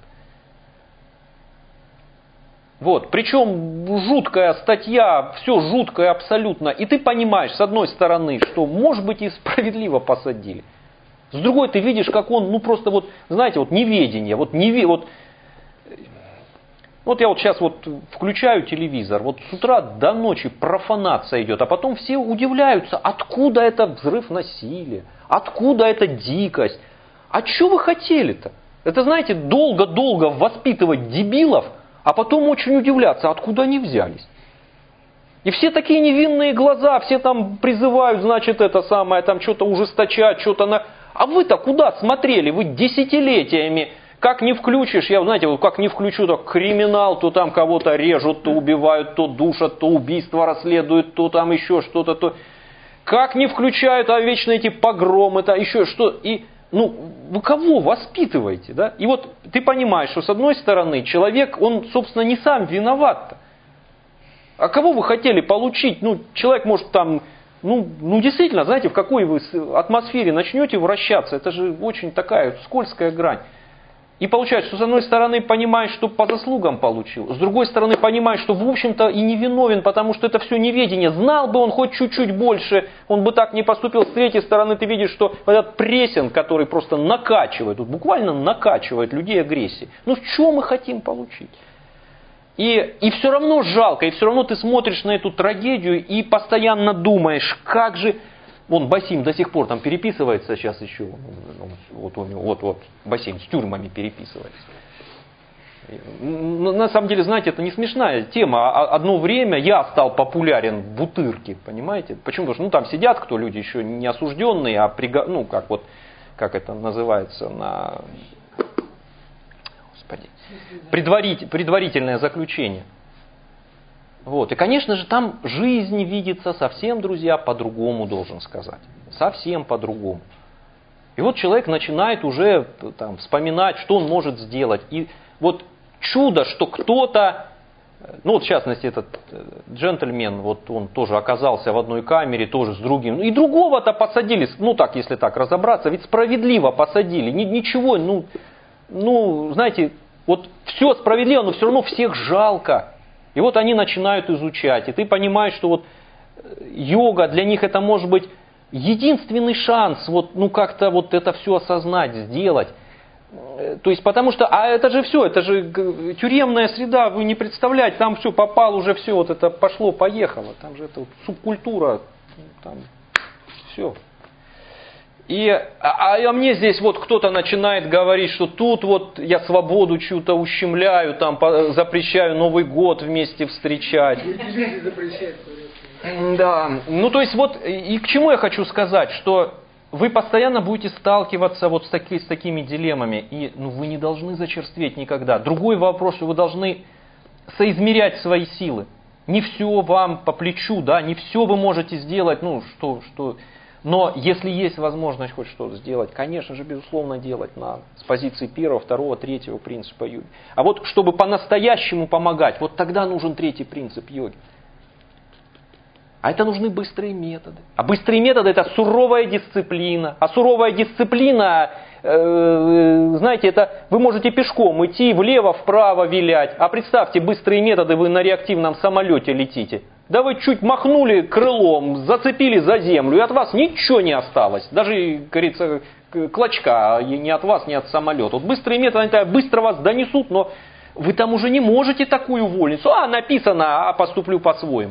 Вот, причем жуткая статья, все жуткое абсолютно. И ты понимаешь, с одной стороны, что, может быть, и справедливо посадили. С другой ты видишь, как он, ну просто вот, знаете, вот неведение, вот неве, вот, вот я вот сейчас вот включаю телевизор, вот с утра до ночи профанация идет, а потом все удивляются, откуда это взрыв насилия, откуда эта дикость, а что вы хотели-то? Это, знаете, долго-долго воспитывать дебилов, а потом очень удивляться, откуда они взялись. И все такие невинные глаза, все там призывают, значит, это самое, там что-то ужесточать, что-то на... А вы-то куда смотрели? Вы десятилетиями, как не включишь, я, знаете, вот как не включу, то криминал, то там кого-то режут, то убивают, то душат, то убийства расследуют, то там еще что-то, то... Как не включают, а вечно эти погромы, то еще что... И, ну, вы кого воспитываете, да? И вот ты понимаешь, что с одной стороны человек, он, собственно, не сам виноват-то. А кого вы хотели получить? Ну, человек может там... Ну, ну, действительно, знаете, в какой вы атмосфере начнете вращаться, это же очень такая скользкая грань. И получается, что с одной стороны понимаешь, что по заслугам получил, с другой стороны понимаешь, что в общем-то и не виновен, потому что это все неведение. Знал бы он хоть чуть-чуть больше, он бы так не поступил. С третьей стороны ты видишь, что этот прессинг, который просто накачивает, вот буквально накачивает людей агрессией. Ну, что мы хотим получить? И, и все равно жалко, и все равно ты смотришь на эту трагедию и постоянно думаешь, как же... Вон Басим до сих пор там переписывается сейчас еще. Вот, вот, вот, вот Басим с тюрьмами переписывается. На самом деле, знаете, это не смешная тема. Одно время я стал популярен в Бутырке, понимаете? Почему? Потому что ну, там сидят кто, люди еще не осужденные, а приго... ну, как, вот, как это называется на... Господи. Предварить, предварительное заключение. Вот. И, конечно же, там жизнь видится совсем, друзья, по-другому, должен сказать. Совсем по-другому. И вот человек начинает уже там, вспоминать, что он может сделать. И вот чудо, что кто-то, ну вот в частности этот джентльмен, вот он тоже оказался в одной камере, тоже с другим. И другого-то посадили, ну так, если так разобраться, ведь справедливо посадили. Ничего, ну, ну знаете, вот все справедливо, но все равно всех жалко. И вот они начинают изучать, и ты понимаешь, что вот йога для них это может быть единственный шанс вот, ну как-то вот это все осознать, сделать. То есть потому что, а это же все, это же тюремная среда, вы не представляете, там все попало уже все, вот это пошло-поехало, там же это вот субкультура, там все. И, а, а мне здесь вот кто-то начинает говорить, что тут вот я свободу чью-то ущемляю, там запрещаю Новый год вместе встречать. Да, ну то есть вот, и к чему я хочу сказать, что вы постоянно будете сталкиваться вот с, таки, с такими дилеммами, и ну, вы не должны зачерстветь никогда. Другой вопрос, что вы должны соизмерять свои силы. Не все вам по плечу, да, не все вы можете сделать, ну что, что... Но если есть возможность хоть что-то сделать, конечно же, безусловно, делать надо. С позиции первого, второго, третьего принципа йоги. А вот чтобы по-настоящему помогать, вот тогда нужен третий принцип йоги. А это нужны быстрые методы. А быстрые методы это суровая дисциплина. А суровая дисциплина, э, знаете, это вы можете пешком идти, влево-вправо вилять. А представьте, быстрые методы, вы на реактивном самолете летите. Да вы чуть махнули крылом, зацепили за землю, и от вас ничего не осталось. Даже, как говорится, клочка ни от вас, ни от самолета. Вот быстрые методы, они быстро вас донесут, но вы там уже не можете такую вольницу. А, написано, а поступлю по-своему.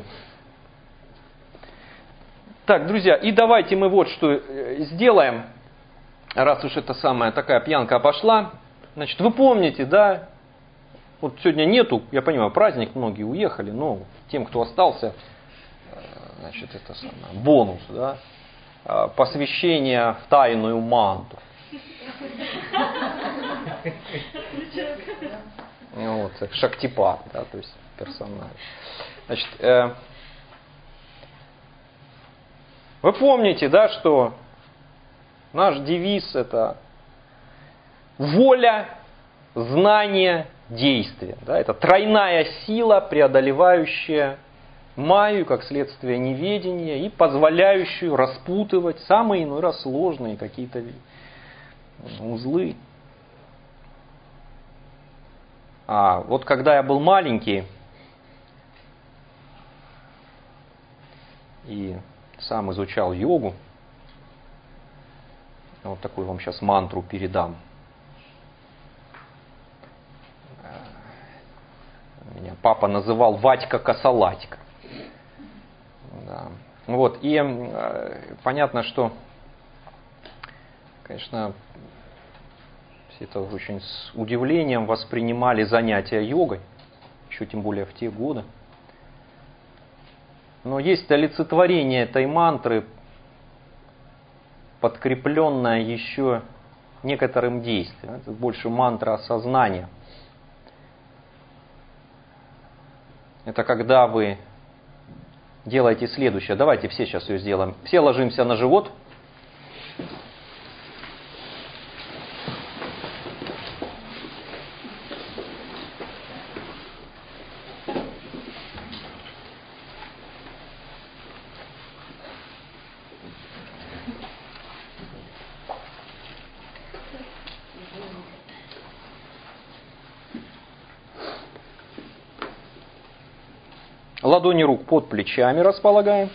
Так, друзья, и давайте мы вот что сделаем, раз уж эта самая такая пьянка пошла. Значит, вы помните, да, Вот сегодня нету, я понимаю, праздник, многие уехали, но тем, кто остался, значит, это самое, бонус, да, посвящение в тайную манту. Вот, Шактипат, да, то есть персонаж. Значит, э, вы помните, да, что наш девиз это воля, знание, действие. Да, это тройная сила, преодолевающая майю, как следствие неведения, и позволяющую распутывать самые иной раз сложные какие-то узлы. А вот когда я был маленький и сам изучал йогу, вот такую вам сейчас мантру передам. Меня папа называл Вадька Косолатька. Да. Вот, и э, понятно, что, конечно, все это очень с удивлением воспринимали занятия йогой, еще тем более в те годы. Но есть олицетворение этой мантры, подкрепленное еще некоторым действием. Это больше мантра осознания. Это когда вы делаете следующее. Давайте все сейчас ее сделаем. Все ложимся на живот. Ладони рук под плечами располагаем.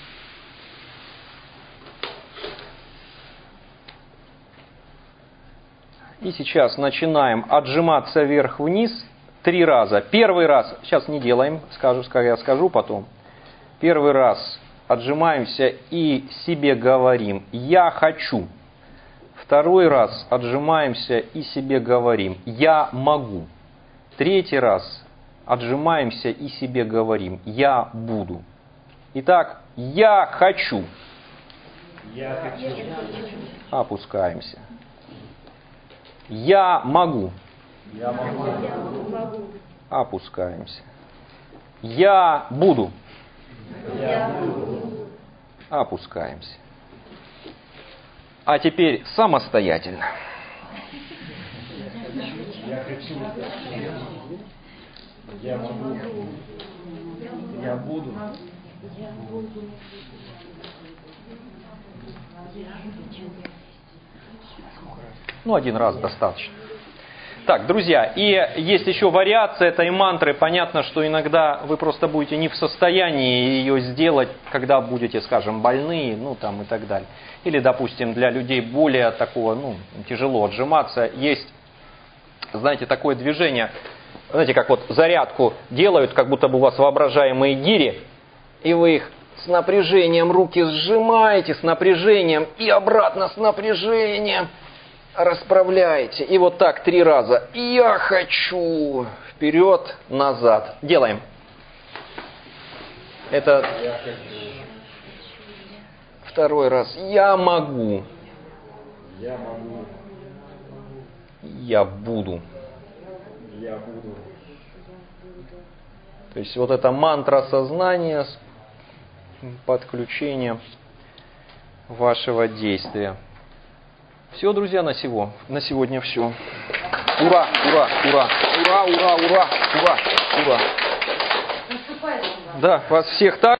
И сейчас начинаем отжиматься вверх-вниз три раза. Первый раз, сейчас не делаем, скажу, я скажу потом. Первый раз отжимаемся и себе говорим «я хочу». Второй раз отжимаемся и себе говорим «я могу». Третий раз отжимаемся и себе говорим «я буду». Итак, «я хочу». Я хочу. Опускаемся. «Я могу». Я могу. Опускаемся. «Я буду». Я буду. Опускаемся. А теперь самостоятельно. Я хочу. Я могу. Я буду. Ну, один раз достаточно. Так, друзья, и есть еще вариация этой мантры. Понятно, что иногда вы просто будете не в состоянии ее сделать, когда будете, скажем, больны, ну там и так далее. Или, допустим, для людей более такого, ну, тяжело отжиматься. Есть, знаете, такое движение, знаете, как вот зарядку делают, как будто бы у вас воображаемые гири, и вы их с напряжением руки сжимаете, с напряжением, и обратно с напряжением расправляете. И вот так три раза. Я хочу. Вперед, назад. Делаем. Это второй раз. Я могу. Я могу. Я буду. Я буду. То есть вот эта мантра сознания с подключением вашего действия. Все, друзья, на сего, на сегодня все. Ура, ура, ура, ура, ура, ура, ура, ура. Да, вас всех так.